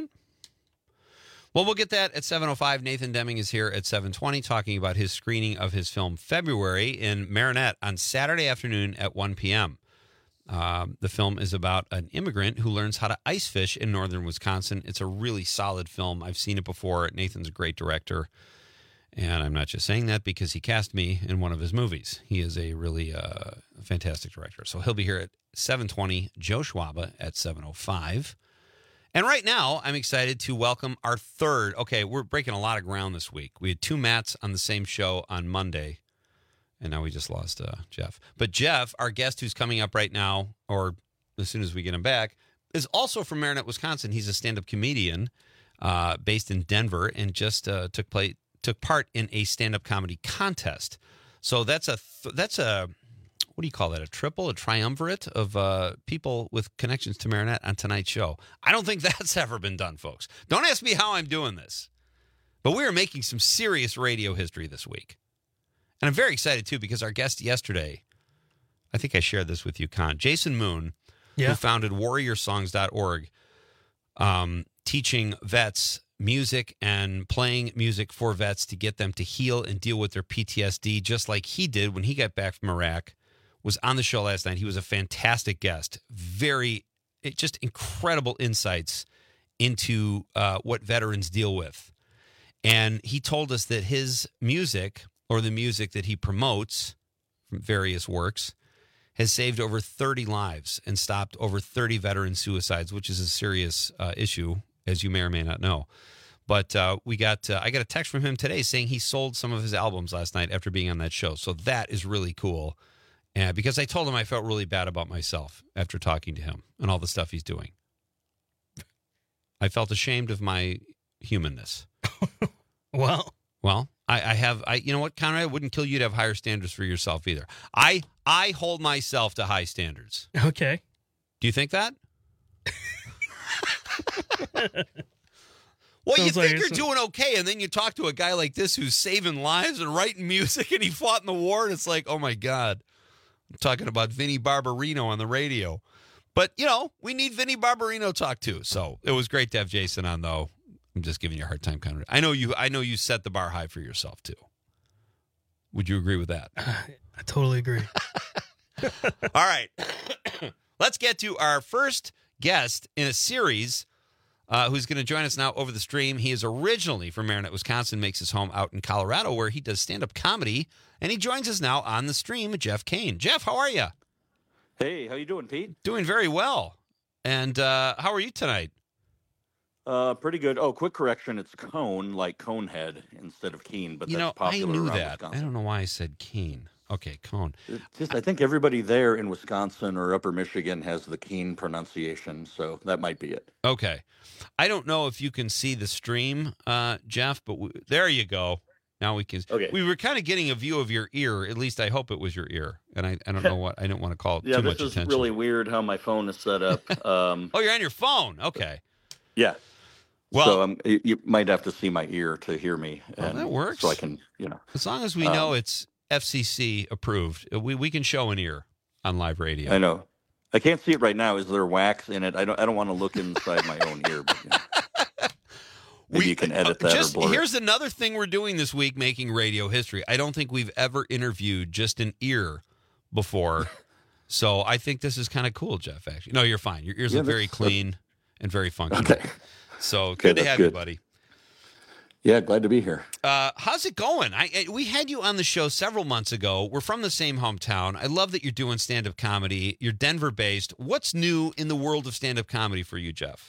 Well, we'll get that at seven oh five. Nathan Deming is here at seven twenty talking about his screening of his film February in Marinette on Saturday afternoon at one p.m. Um, the film is about an immigrant who learns how to ice fish in northern Wisconsin. It's a really solid film. I've seen it before. Nathan's a great director. And I'm not just saying that because he cast me in one of his movies. He is a really uh, fantastic director. So he'll be here at seven twenty. Joe Schwaba at seven oh five. And right now, I'm excited to welcome our third. Okay, we're breaking a lot of ground this week. We had two Matts on the same show on Monday, and now we just lost uh, Jeff. But Jeff, our guest who's coming up right now, or as soon as we get him back, is also from Marinette, Wisconsin. He's a stand-up comedian uh, based in Denver and just uh, took play, took part in a stand-up comedy contest. So that's a th- that's a what do you call that? A triple, a triumvirate of uh, people with connections to Marinette on tonight's show. I don't think that's ever been done, folks. Don't ask me how I'm doing this, but we are making some serious radio history this week, and I'm very excited too because our guest yesterday, I think I shared this with you, Con, Jason Moon, Yeah. who founded warrior songs dot org, um, teaching vets music and playing music for vets to get them to heal and deal with their P T S D, just like he did when he got back from Iraq, was on the show last night. He was a fantastic guest. Very, it, just incredible insights into uh, what veterans deal with. And he told us that his music, or the music that he promotes from various works, has saved over thirty lives and stopped over thirty veteran suicides, which is a serious uh, issue, as you may or may not know. But uh, we got uh, I got a text from him today saying he sold some of his albums last night after being on that show. So that is really cool. And because I told him I felt really bad about myself after talking to him and all the stuff he's doing. I felt ashamed of my humanness. Well, Well, I, I have, I, you know what, Conrad, it wouldn't kill you to have higher standards for yourself either. I, I hold myself to high standards. okay. Do you think that? Well, you Sounds like think you're it's- doing okay, and then you talk to a guy like this who's saving lives and writing music, and he fought in the war, and it's like, oh my God. I'm talking about Vinnie Barbarino on the radio. But, you know, we need Vinnie Barbarino talk too. So it was great to have Jason on, though. I'm just giving you a hard time, Conrad. I know you I know you set the bar high for yourself too. Would you agree with that? I totally agree. All right. Let's get to our first guest in a series uh, who's going to join us now over the stream. He is originally from Marinette, Wisconsin, makes his home out in Colorado where he does stand-up comedy, and he joins us now on the stream, Jeff Kane. Jeff, how are you? Hey, how you doing, Pete? Doing very well. And uh, how are you tonight? Uh, pretty good. Oh, quick correction. It's Cone, like Conehead, instead of Keen, but You that's know, I popular knew around that. Wisconsin. I don't know why I said Kane. Okay, Cone. It's just, I think everybody there in Wisconsin or Upper Michigan has the Keen pronunciation, so that might be it. Okay. I don't know if you can see the stream, uh, Jeff, but we, there you go. Now we can. Okay. We were kind of getting a view of your ear. At least I hope it was your ear. And I, I don't know what. I don't want to call it Yeah, too this much is attention. really weird how my phone is set up. Um, oh, you're on your phone. Okay. yeah. Well- so um, you, you might have to see my ear to hear me. Well, and that works. So I can, you know. As long as we um, know it's F C C approved, we we can show an ear on live radio. I know. I can't see it right now. Is there wax in it? I don't. I don't want to look inside my own ear. But, you know. Maybe you can edit that Just or blur it. here's another thing we're doing this week, making radio history. I don't think we've ever interviewed just an ear before, so I think this is kind of cool, Jeff. Actually, no, you're fine. Your ears Yeah, look very that's- clean and very functional. Okay. So Okay, good to that's have you, good. buddy. Yeah, glad to be here. Uh, how's it going? I, I we had you on the show several months ago. We're from the same hometown. I love that you're doing stand-up comedy. You're Denver-based. What's new in the world of stand-up comedy for you, Jeff?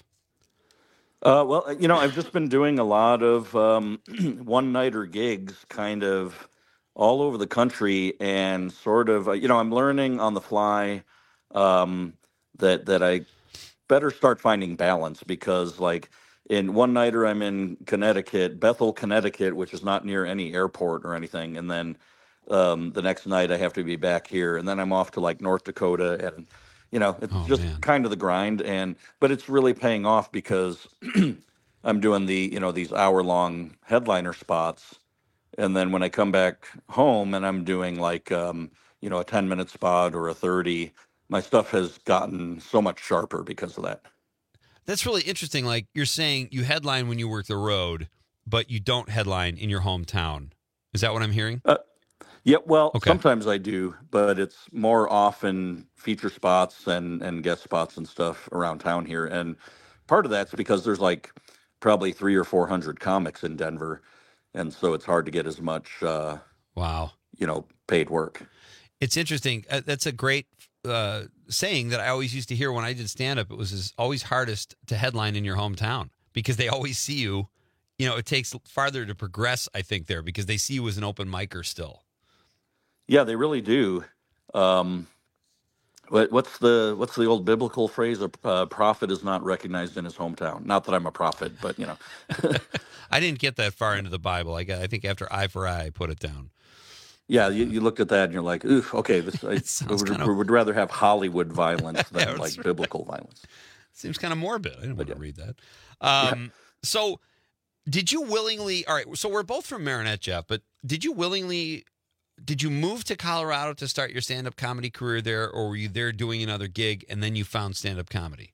Uh, well, you know, I've just been doing a lot of um, one-nighter gigs, kind of all over the country, and sort of, uh, you know, I'm learning on the fly um, that that I better start finding balance because, like, in one nighter, I'm in Connecticut, Bethel, Connecticut, which is not near any airport or anything. And then um, the next night, I have to be back here, and then I'm off to like North Dakota, and you know, it's Oh, just man. kind of the grind. And but it's really paying off because I'm doing the you know these hour long headliner spots, and then when I come back home and I'm doing like um, you know a ten minute spot or a thirty, my stuff has gotten so much sharper because of that. That's really interesting. Like you're saying you headline when you work the road, but you don't headline in your hometown. Is that what I'm hearing? Uh, yeah, well, Okay. sometimes I do, but it's more often feature spots and, and guest spots and stuff around town here. And part of that's because there's like probably three or four hundred comics in Denver, and so it's hard to get as much, uh, wow, you know, paid work. It's interesting. Uh, that's a great uh, saying that I always used to hear when I did stand-up. It was is always hardest to headline in your hometown because they always see you. You know, it takes farther to progress, I think, there because they see you as an open micer still. Yeah, they really do. Um, what, what's the what's the old biblical phrase? A uh, prophet is not recognized in his hometown. Not that I'm a prophet, but you know. I didn't get that far into the Bible. I got. I think after eye for eye, I put it down. Yeah, you, you looked at that and you're like, oof, okay, this I, sounds would, kind of- would rather have Hollywood violence than Yeah, like it's- biblical violence. Seems kind of morbid. I didn't want to read that. Um, So, did you willingly? All right. So we're both from Marinette, Jeff. But did you willingly? Did you move to Colorado to start your stand-up comedy career there, or were you there doing another gig and then you found stand-up comedy?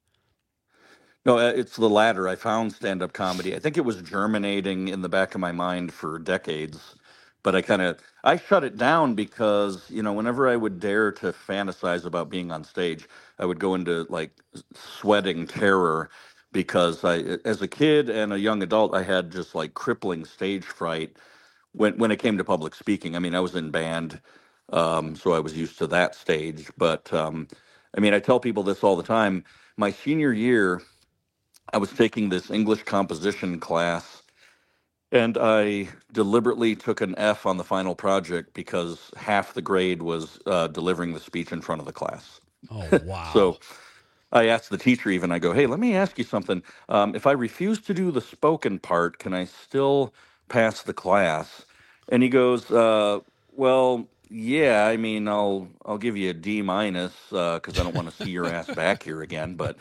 No, uh, it's the latter. I found stand-up comedy. I think it was germinating in the back of my mind for decades, but I kind of I shut it down because you know whenever I would dare to fantasize about being on stage, I would go into like sweating terror because I, as a kid and a young adult, I had just like crippling stage fright when when it came to public speaking. I mean, I was in band, um, so I was used to that stage. But um, I mean, I tell people this all the time. My senior year, I was taking this English composition class, and I deliberately took an F on the final project because half the grade was uh, delivering the speech in front of the class. Oh, wow. So I asked the teacher even, I go, hey, let me ask you something. Um, if I refuse to do the spoken part, can I still pass the class? And he goes, uh, well, yeah, I mean, I'll I'll give you a D minus because I don't want to see your ass back here again. But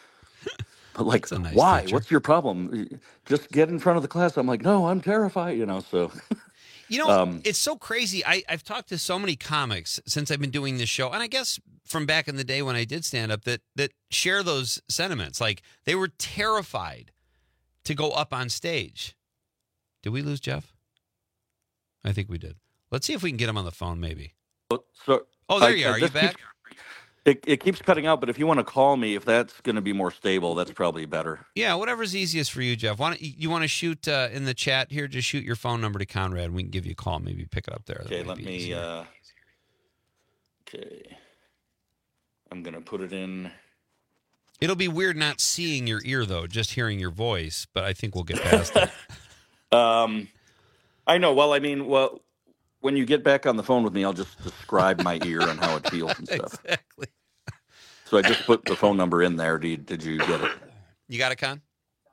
but like, a nice why? teacher. What's your problem? Just get in front of the class. I'm like, no, I'm terrified. You know, so You know, Um, it's so crazy. I, I've talked to so many comics since I've been doing this show, and I guess from back in the day when I did stand up, that that share those sentiments. Like they were terrified to go up on stage. Did we lose Jeff? I think we did. Let's see if we can get him on the phone, maybe. so Oh, there I- you I- are. Are you this back? keeps- It, it keeps cutting out, but if you want to call me, if that's going to be more stable, that's probably better. Yeah, whatever's easiest for you, Jeff. Why don't you, you want to shoot uh, in the chat here? Just shoot your phone number to Conrad, and we can give you a call. Maybe pick it up there. That Okay, might let be me. easier. Uh, okay, I'm gonna put it in. It'll be weird not seeing your ear though, just hearing your voice. But I think we'll get past it. Um, I know. Well, I mean, well, when you get back on the phone with me, I'll just describe my ear and how it feels and stuff. Exactly. So I just put the phone number in there. Did you, did you get it? You got it, Con?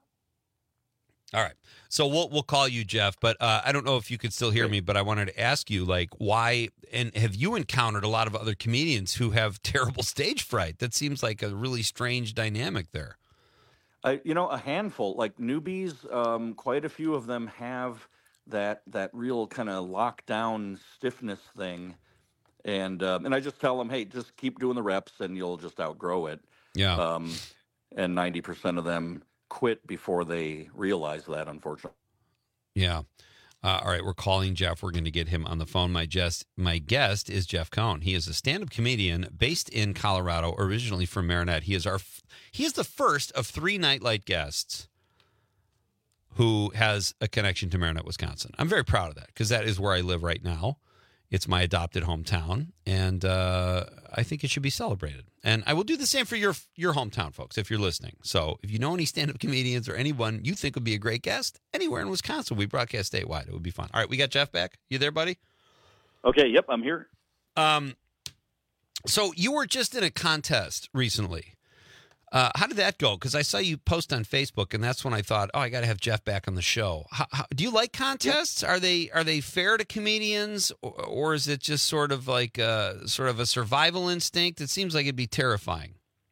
All right. So we'll we'll call you, Jeff. But uh, I don't know if you could still hear me. But I wanted to ask you, like, why? And have you encountered a lot of other comedians who have terrible stage fright? That seems like a really strange dynamic there. I, you know, a handful, like newbies. Um, quite a few of them have that that real kind of lockdown stiffness thing, and um, and I just tell them, hey, just keep doing the reps, and you'll just outgrow it. Yeah. Um, and ninety percent of them quit before they realize that, unfortunately. Yeah. Uh, all right, we're calling Jeff. We're going to get him on the phone. My guest, my guest is Jeff Cohn. He is a stand-up comedian based in Colorado, originally from Marinette. He is our, he is the first of three Nightlight guests who has a connection to Marinette, Wisconsin. I'm very proud of that because that is where I live right now. It's my adopted hometown, and uh, I think it should be celebrated. And I will do the same for your your hometown, folks, if you're listening. So if you know any stand-up comedians or anyone you think would be a great guest anywhere in Wisconsin, we broadcast statewide. It would be fun. All right, we got Jeff back. You there, buddy? Okay, yep, I'm here. Um, so you were just in a contest recently. Uh, how did that go? Because I saw you post on Facebook, and that's when I thought, oh, I got to have Jeff back on the show. How, how, do you like contests? Are they are they fair to comedians, or, or is it just sort of like a, sort of a survival instinct? It seems like it'd be terrifying.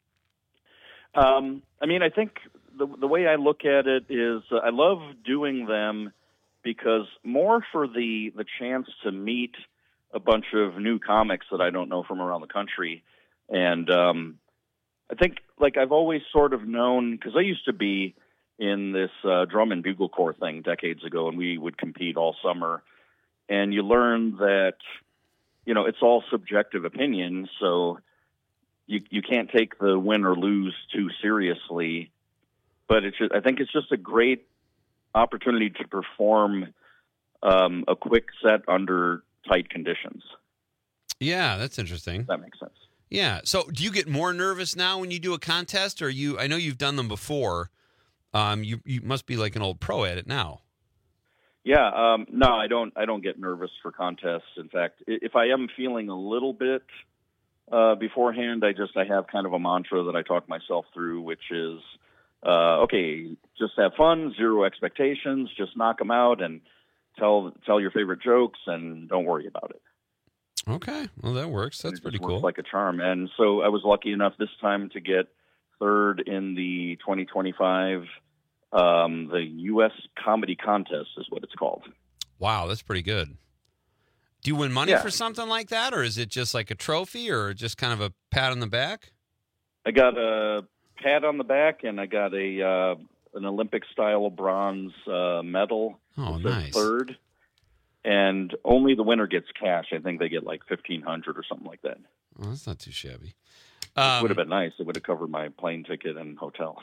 Um, I mean, I think the the way I look at it is uh, I love doing them because more for the the chance to meet a bunch of new comics that I don't know from around the country, and um, I think, like, I've always sort of known, because I used to be in this uh, drum and bugle corps thing decades ago, and we would compete all summer. And you learn that, you know, it's all subjective opinion, so you you can't take the win or lose too seriously. But it's just, I think it's just a great opportunity to perform um, a quick set under tight conditions. Yeah, that's interesting. That makes sense. Yeah. So do you get more nervous now when you do a contest, or you, I know you've done them before. Um, you, you must be like an old pro at it now. Yeah. Um, no, I don't, I don't get nervous for contests. In fact, if I am feeling a little bit uh, beforehand, I just, I have kind of a mantra that I talk myself through, which is, uh, okay, just have fun, zero expectations, just knock them out and tell, tell your favorite jokes and don't worry about it. Okay, well, that works. That's pretty cool. Like a charm. And so I was lucky enough this time to get third in the twenty twenty-five, um, the U S Comedy Contest is what it's called. Wow, that's pretty good. Do you win money Yeah. for something like that, or is it just like a trophy, or just kind of a pat on the back? I got a pat on the back, and I got a uh, an Olympic-style bronze uh, medal. Oh, It says nice. Third. And only the winner gets cash. I think they get like fifteen hundred dollars or something like that. Well, that's not too shabby. It Um, would have been nice. It would have covered my plane ticket and hotel.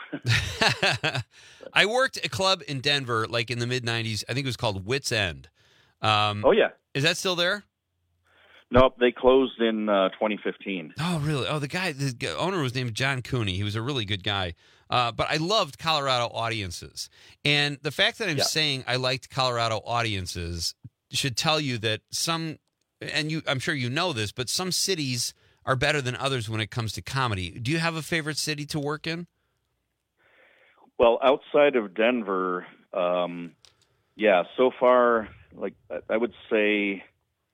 I worked a club in Denver, like in the mid nineties. I think it was called Wits End. Um, Oh, yeah. Is that still there? Nope, they closed in uh, twenty fifteen. Oh, really? Oh, the guy, the g- owner was named John Cooney. He was a really good guy. Uh, but I loved Colorado audiences. And the fact that I'm Yeah. saying I liked Colorado audiences should tell you that some, and you, I'm sure you know this, but some cities are better than others when it comes to comedy. Do you have a favorite city to work in? Well, outside of Denver, um, yeah, so far, like I would say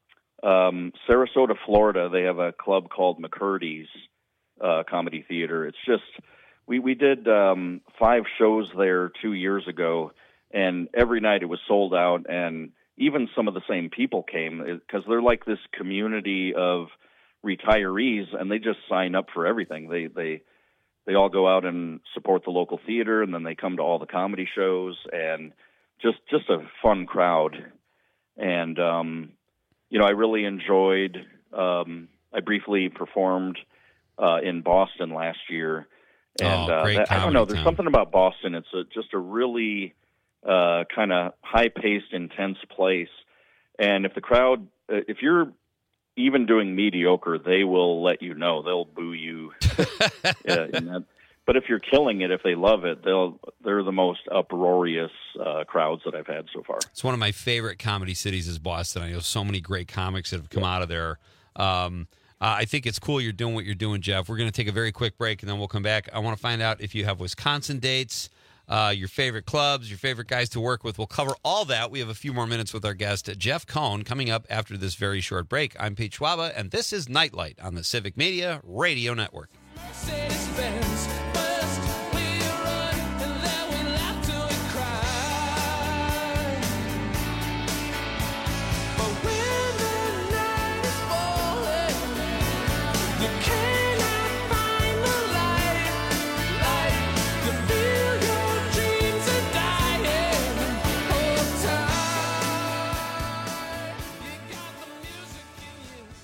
um, Sarasota, Florida, they have a club called McCurdy's uh, Comedy Theater. It's just, we, we did um, five shows there two years ago, and every night it was sold out, and even some of the same people came because they're like this community of retirees, and they just sign up for everything. They they they all go out and support the local theater, and then they come to all the comedy shows, and just just a fun crowd. And um, you know, I really enjoyed. Um, I briefly performed uh, in Boston last year, and Oh, great uh, that, I don't know. comedy There's town. something about Boston. It's a, just a really uh, kind of high-paced, intense place. And if the crowd, uh, if you're even doing mediocre, they will let you know. They'll boo you. uh, in that. But if you're killing it, if they love it, they'll they're the most uproarious uh, crowds that I've had so far. It's one of my favorite comedy cities is Boston. I know so many great comics that have come out of there. Um, uh, I think it's cool you're doing what you're doing, Jeff. We're going to take a very quick break, and then we'll come back. I want to find out if you have Wisconsin dates, uh, your favorite clubs, your favorite guys to work with. We'll cover all that. We have a few more minutes with our guest, Jeff Cohn, coming up after this very short break. I'm Pete Schwaba, and this is Nightlight on the Civic Media Radio Network.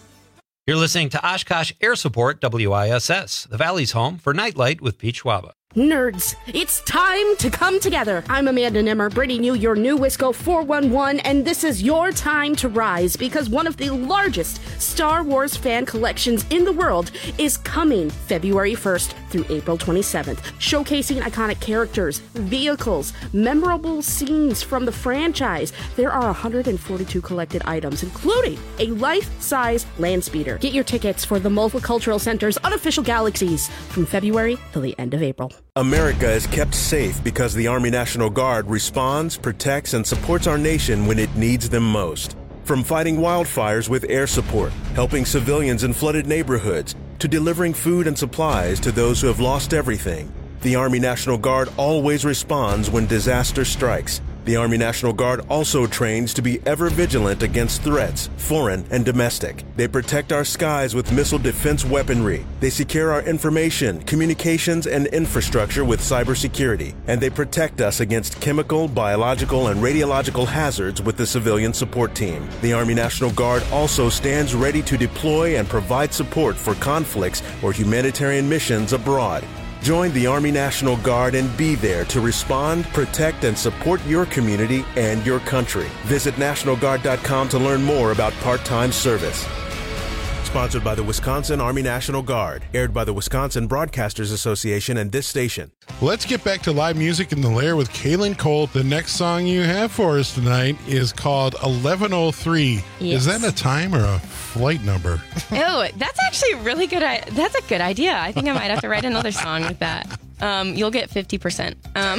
You're listening to Oshkosh Air Support, W I S S, the Valley's home for Nightlight with Pete Schwaba. Nerds, it's time to come together. I'm Amanda Nimmer, bringing you your new Wisco four one one, and this is your time to rise because one of the largest Star Wars fan collections in the world is coming February first through April twenty-seventh, showcasing iconic characters, vehicles, memorable scenes from the franchise. There are one hundred forty-two collected items, including a life-size land speeder. Get your tickets for the Multicultural Center's unofficial Galaxies from February till the end of April. America is kept safe because the Army National Guard responds, protects, and supports our nation when it needs them most. From fighting wildfires with air support, helping civilians in flooded neighborhoods, to delivering food and supplies to those who have lost everything, the Army National Guard always responds when disaster strikes. The Army National Guard also trains to be ever vigilant against threats, foreign and domestic. They protect our skies with missile defense weaponry. They secure our information, communications, and infrastructure with cybersecurity. And they protect us against chemical, biological, and radiological hazards with the civilian support team. The Army National Guard also stands ready to deploy and provide support for conflicts or humanitarian missions abroad. Join the Army National Guard and be there to respond, protect, and support your community and your country. Visit National Guard dot com to learn more about part-time service. Sponsored by the Wisconsin Army National Guard. Aired by the Wisconsin Broadcasters Association and this station. Let's get back to live music in the Lair with Kaylin Cole. The next song you have for us tonight is called eleven oh three. Yes. Is that a time or a flight number? Oh, that's actually a really good. I- that's a good idea. I think I might have to write another song with that. Um, you'll get fifty percent. Um.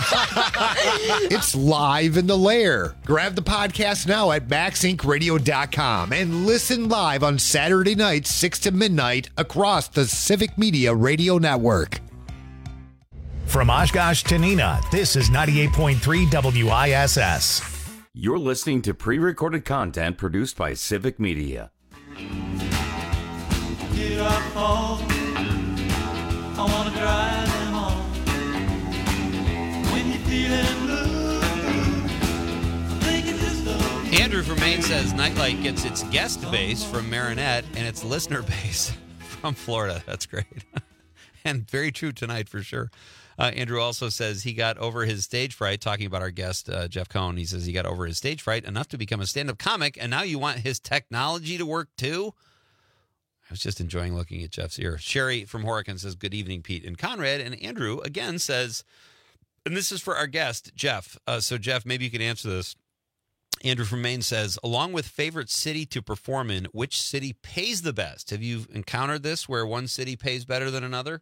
It's live in the Lair. Grab the podcast now at max inc radio dot com and listen live on Saturday nights, six to midnight, across the Civic Media Radio Network. From Oshkosh to Neenah, this is ninety-eight point three W I S S. You're listening to pre-recorded content produced by Civic Media. Here I fall. I want to drive them on. When you're feeling blue, I think it's just okay. Andrew from Maine says Nightlight gets its guest base from Marinette and its listener base from Florida. That's great. And very true tonight for sure. Uh, Andrew also says he got over his stage fright, talking about our guest, uh, Jeff Cohn. He says he got over his stage fright enough to become a stand-up comic, and now you want his technology to work too? I was just enjoying looking at Jeff's ear. Sherry from Horicon says, good evening, Pete and Conrad. And Andrew, again, says, and this is for our guest, Jeff. Uh, so, Jeff, maybe you can answer this. Andrew from Maine says, along with favorite city to perform in, which city pays the best? Have you encountered this where one city pays better than another?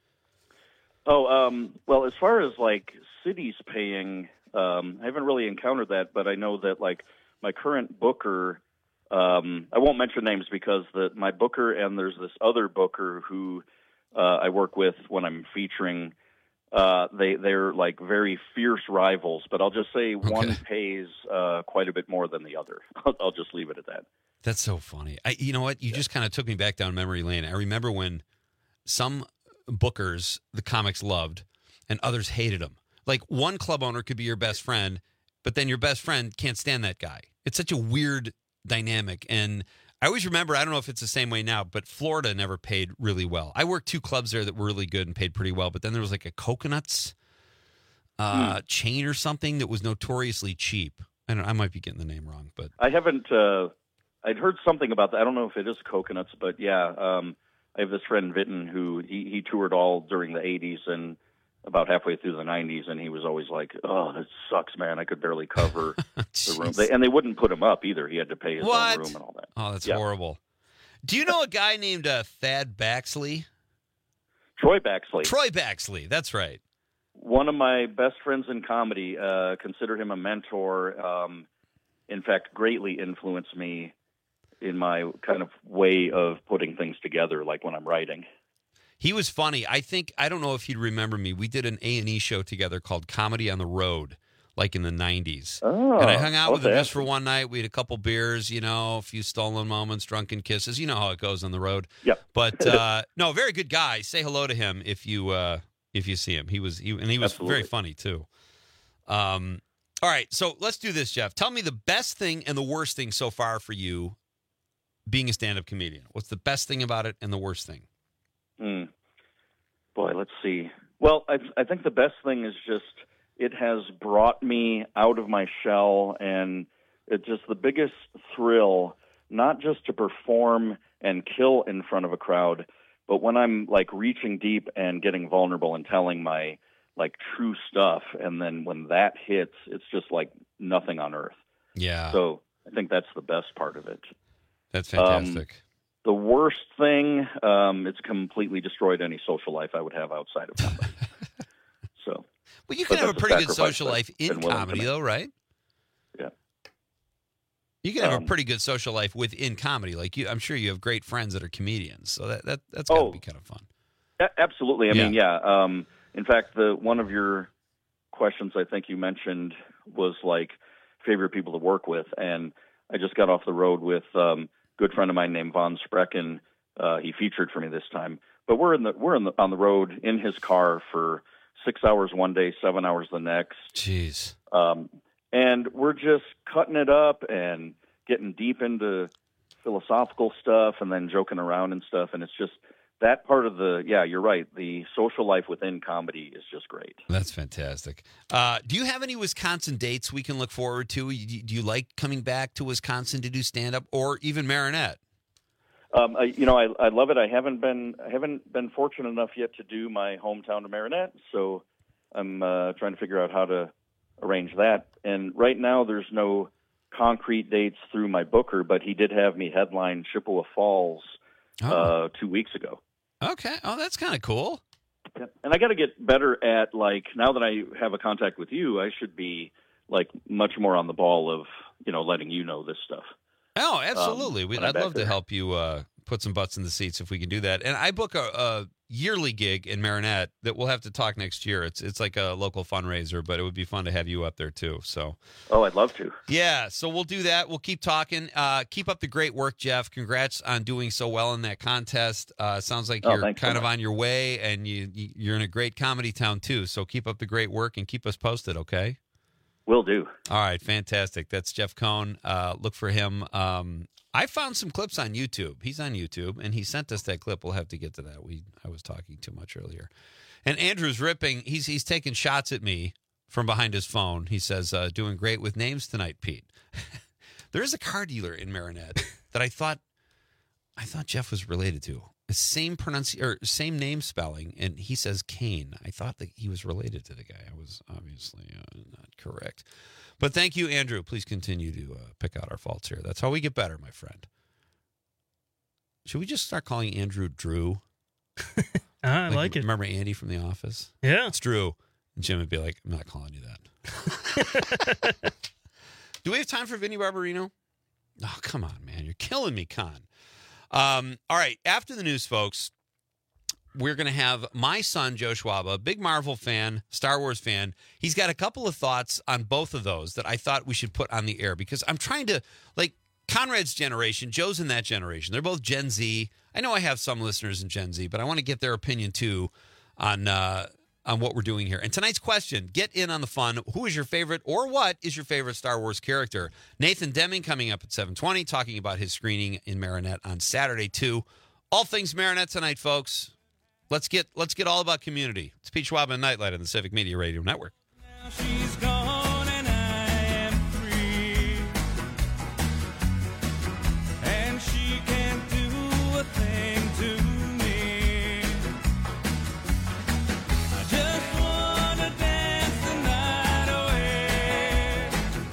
Oh, um, well, as far as, like, cities paying, um, I haven't really encountered that, but I know that, like, my current booker, um, I won't mention names because the, my booker and there's this other booker who uh, I work with when I'm featuring, uh, they, they're, like, very fierce rivals, but I'll just say okay. One pays uh, quite a bit more than the other. I'll, I'll just leave it at that. That's so funny. I, you know what? You yeah. just kind of took me back down memory lane. I remember when some bookers the comics loved and others hated them. Like one club owner could be your best friend, but then your best friend can't stand that guy. It's such a weird dynamic. And I always remember, I don't know if it's the same way now, but Florida never paid really well. I worked two clubs there that were really good and paid pretty well, but then there was like a Coconuts uh, hmm. chain or something that was notoriously cheap. I don't I might be getting the name wrong, but I haven't uh, I'd heard something about that. I don't know if it is Coconuts, but yeah, um I have this friend, Vitten, who he, he toured all during the eighties and about halfway through the nineties, and he was always like, oh, this sucks, man. I could barely cover the room. They, and they wouldn't put him up either. He had to pay his what? own room and all that. Oh, that's yeah. horrible. Do you know a guy named uh, Thad Baxley? Troy Baxley. Troy Baxley, that's right. One of my best friends in comedy, uh, consider him a mentor, um, in fact, greatly influenced me in my kind of way of putting things together, like when I'm writing. He was funny. I think, I don't know if you'd remember me. We did an A and E show together called Comedy on the Road, like in the nineties. Oh, and I hung out with him that? just for one night. We had a couple beers, you know, a few stolen moments, drunken kisses. You know how it goes on the road. Yep. But, uh, no, very good guy. Say hello to him if you uh, if you see him. He was, he, and he was Absolutely. very funny, too. Um, all right, so let's do this, Jeff. Tell me the best thing and the worst thing so far for you being a stand-up comedian. What's the best thing about it and the worst thing? Hmm. Boy, let's see. Well, I, I think the best thing is just it has brought me out of my shell, and it's just the biggest thrill, not just to perform and kill in front of a crowd, but when I'm like reaching deep and getting vulnerable and telling my like true stuff, and then when that hits, it's just like nothing on earth. Yeah. So I think that's the best part of it. That's fantastic. Um, the worst thing, um, it's completely destroyed any social life I would have outside of comedy. So, well, you can but have a that's pretty good sacrifice social I've life in been willing to comedy, make. though, right? Yeah. You can have Um, a pretty good social life within comedy. Like you, I'm sure you have great friends that are comedians, so that, that that's got to Oh. be kind of fun. A- absolutely. I Yeah. mean, yeah. Um, in fact, the one of your questions I think you mentioned was like favorite people to work with, and I just got off the road with um, a good friend of mine named Von Sprecken. Uh, he featured for me this time, but we're in the we're in the, on the road in his car for six hours one day, seven hours the next. Jeez. Um, and we're just cutting it up and getting deep into philosophical stuff, and then joking around and stuff, and it's just. That part of the, yeah, you're right. The social life within comedy is just great. That's fantastic. Uh, do you have any Wisconsin dates we can look forward to? You- Do you like coming back to Wisconsin to do stand-up, or even Marinette? Um, I, you know, I, I love it. I haven't been, I haven't been fortunate enough yet to do my hometown to Marinette, so I'm uh, trying to figure out how to arrange that. And right now, there's no concrete dates through my booker, but he did have me headline Chippewa Falls Oh. uh, two weeks ago. Okay. Oh, that's kind of cool. Yeah. And I got to get better at, like, now that I have a contact with you, I should be, like, much more on the ball of, you know, letting you know this stuff. Oh, absolutely. Um, we when I'm I'd back love to there. help you uh, put some butts in the seats if we can do that. And I book a, a yearly gig in Marinette that we'll have to talk next year. It's it's like a local fundraiser, but it would be fun to have you up there too. So, Oh, I'd love to. yeah, so we'll do that. We'll keep talking. Uh, keep up the great work, Jeff. Congrats on doing so well in that contest. Uh, sounds like Oh, you're thanks so kind of much. on your way, and you you- you're in a great comedy town too. So keep up the great work and keep us posted, okay? Will do. All right, fantastic. That's Jeff Cohn. Uh, look for him. Um, I found some clips on YouTube. He's on YouTube, and he sent us that clip. We'll have to get to that. We I was talking too much earlier. And Andrew's ripping. He's he's taking shots at me from behind his phone. He says, uh, "Doing great with names tonight, Pete." There is a car dealer in Marinette that I thought I thought Jeff was related to. The same pronunci- or same name spelling, and he says Kane. I thought that he was related to the guy. I was obviously uh, not correct. But thank you, Andrew. Please continue to uh, pick out our faults here. That's how we get better, my friend. Should we just start calling Andrew Drew? Ah, I like it. Remember Andy from The Office? Yeah. It's Drew. And Jim would be like, I'm not calling you that. Do we have time for Vinny Barbarino? Oh, come on, man. You're killing me, Con. Um, all right. After the news, folks, we're going to have my son, Joe Schwaba, a big Marvel fan, Star Wars fan. He's got a couple of thoughts on both of those that I thought we should put on the air because I'm trying to, like, Conrad's generation, Joe's in that generation. They're both Gen Z. I know I have some listeners in Gen Z, but I want to get their opinion, too, on uh, on what we're doing here. And tonight's question, get in on the fun. Who is your favorite or what is your favorite Star Wars character? Nathan Deming coming up at seven twenty, talking about his screening in Marinette on Saturday, too. All things Marinette tonight, folks. Let's get let's get all about community. It's Pete Schwab and Nightlight on the Civic Media Radio Network. She's gone and I am free, and she can't do a thing to me. I just wanna dance the night away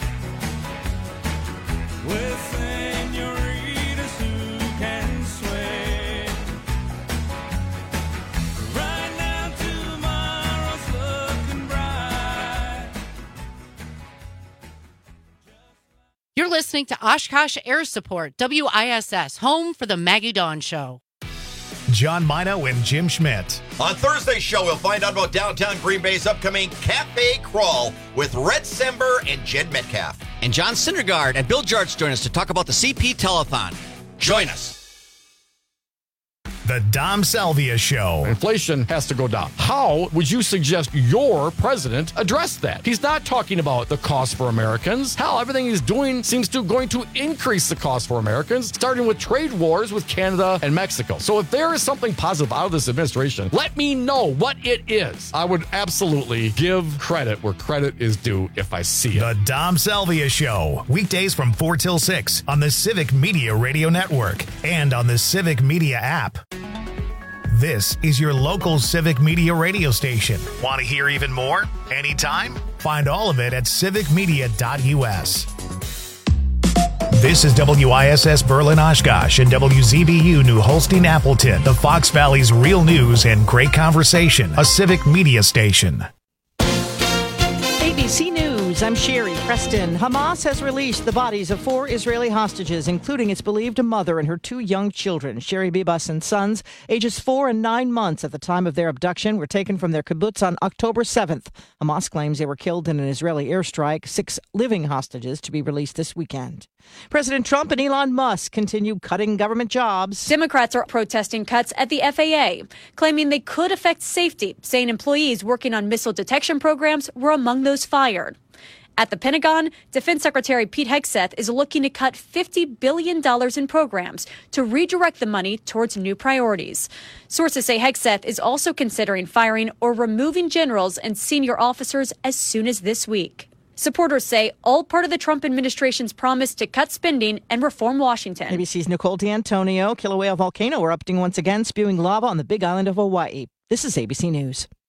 with senoritas who can sway. Right now tomorrow's looking bright. You're listening to Oshkosh Air Support, W I S S, home for the Maggie Dawn Show. John Mino and Jim Schmidt. On Thursday's show, we'll find out about downtown Green Bay's upcoming Cafe Crawl with Red Sember and Jed Metcalf. And John Syndergaard and Bill Jarts join us to talk about the C P Telethon. Join us. The Dom Salvia Show. Inflation has to go down. How would you suggest your president address that? He's not talking about the cost for Americans. Hell, everything he's doing seems to going to increase the cost for Americans, starting with trade wars with Canada and Mexico. So if there is something positive out of this administration, let me know what it is. I would absolutely give credit where credit is due if I see it. The Dom Salvia Show. Weekdays from four till six on the Civic Media Radio Network and on the Civic Media app. This is your local Civic Media radio station. Want to hear even more? Anytime? Find all of it at civic media dot u s. This is W I S S Berlin Oshkosh and W Z B U New Holstein Appleton, the Fox Valley's real news and great conversation, a Civic Media station. A B C News, I'm Sherry Preston. Hamas has released the bodies of four Israeli hostages, including its believed mother and her two young children. Sherry Bibas and sons, ages four and nine months at the time of their abduction, were taken from their kibbutz on October seventh. Hamas claims they were killed in an Israeli airstrike. Six living hostages to be released this weekend. President Trump and Elon Musk continue cutting government jobs. Democrats are protesting cuts at the F A A, claiming they could affect safety, saying employees working on missile detection programs were among those fired. At the Pentagon, Defense Secretary Pete Hegseth is looking to cut fifty billion dollars in programs to redirect the money towards new priorities. Sources say Hegseth is also considering firing or removing generals and senior officers as soon as this week. Supporters say all part of the Trump administration's promise to cut spending and reform Washington. A B C's Nicole D'Antonio. Kilauea volcano erupting once again, spewing lava on the Big Island of Hawaii. This is A B C News.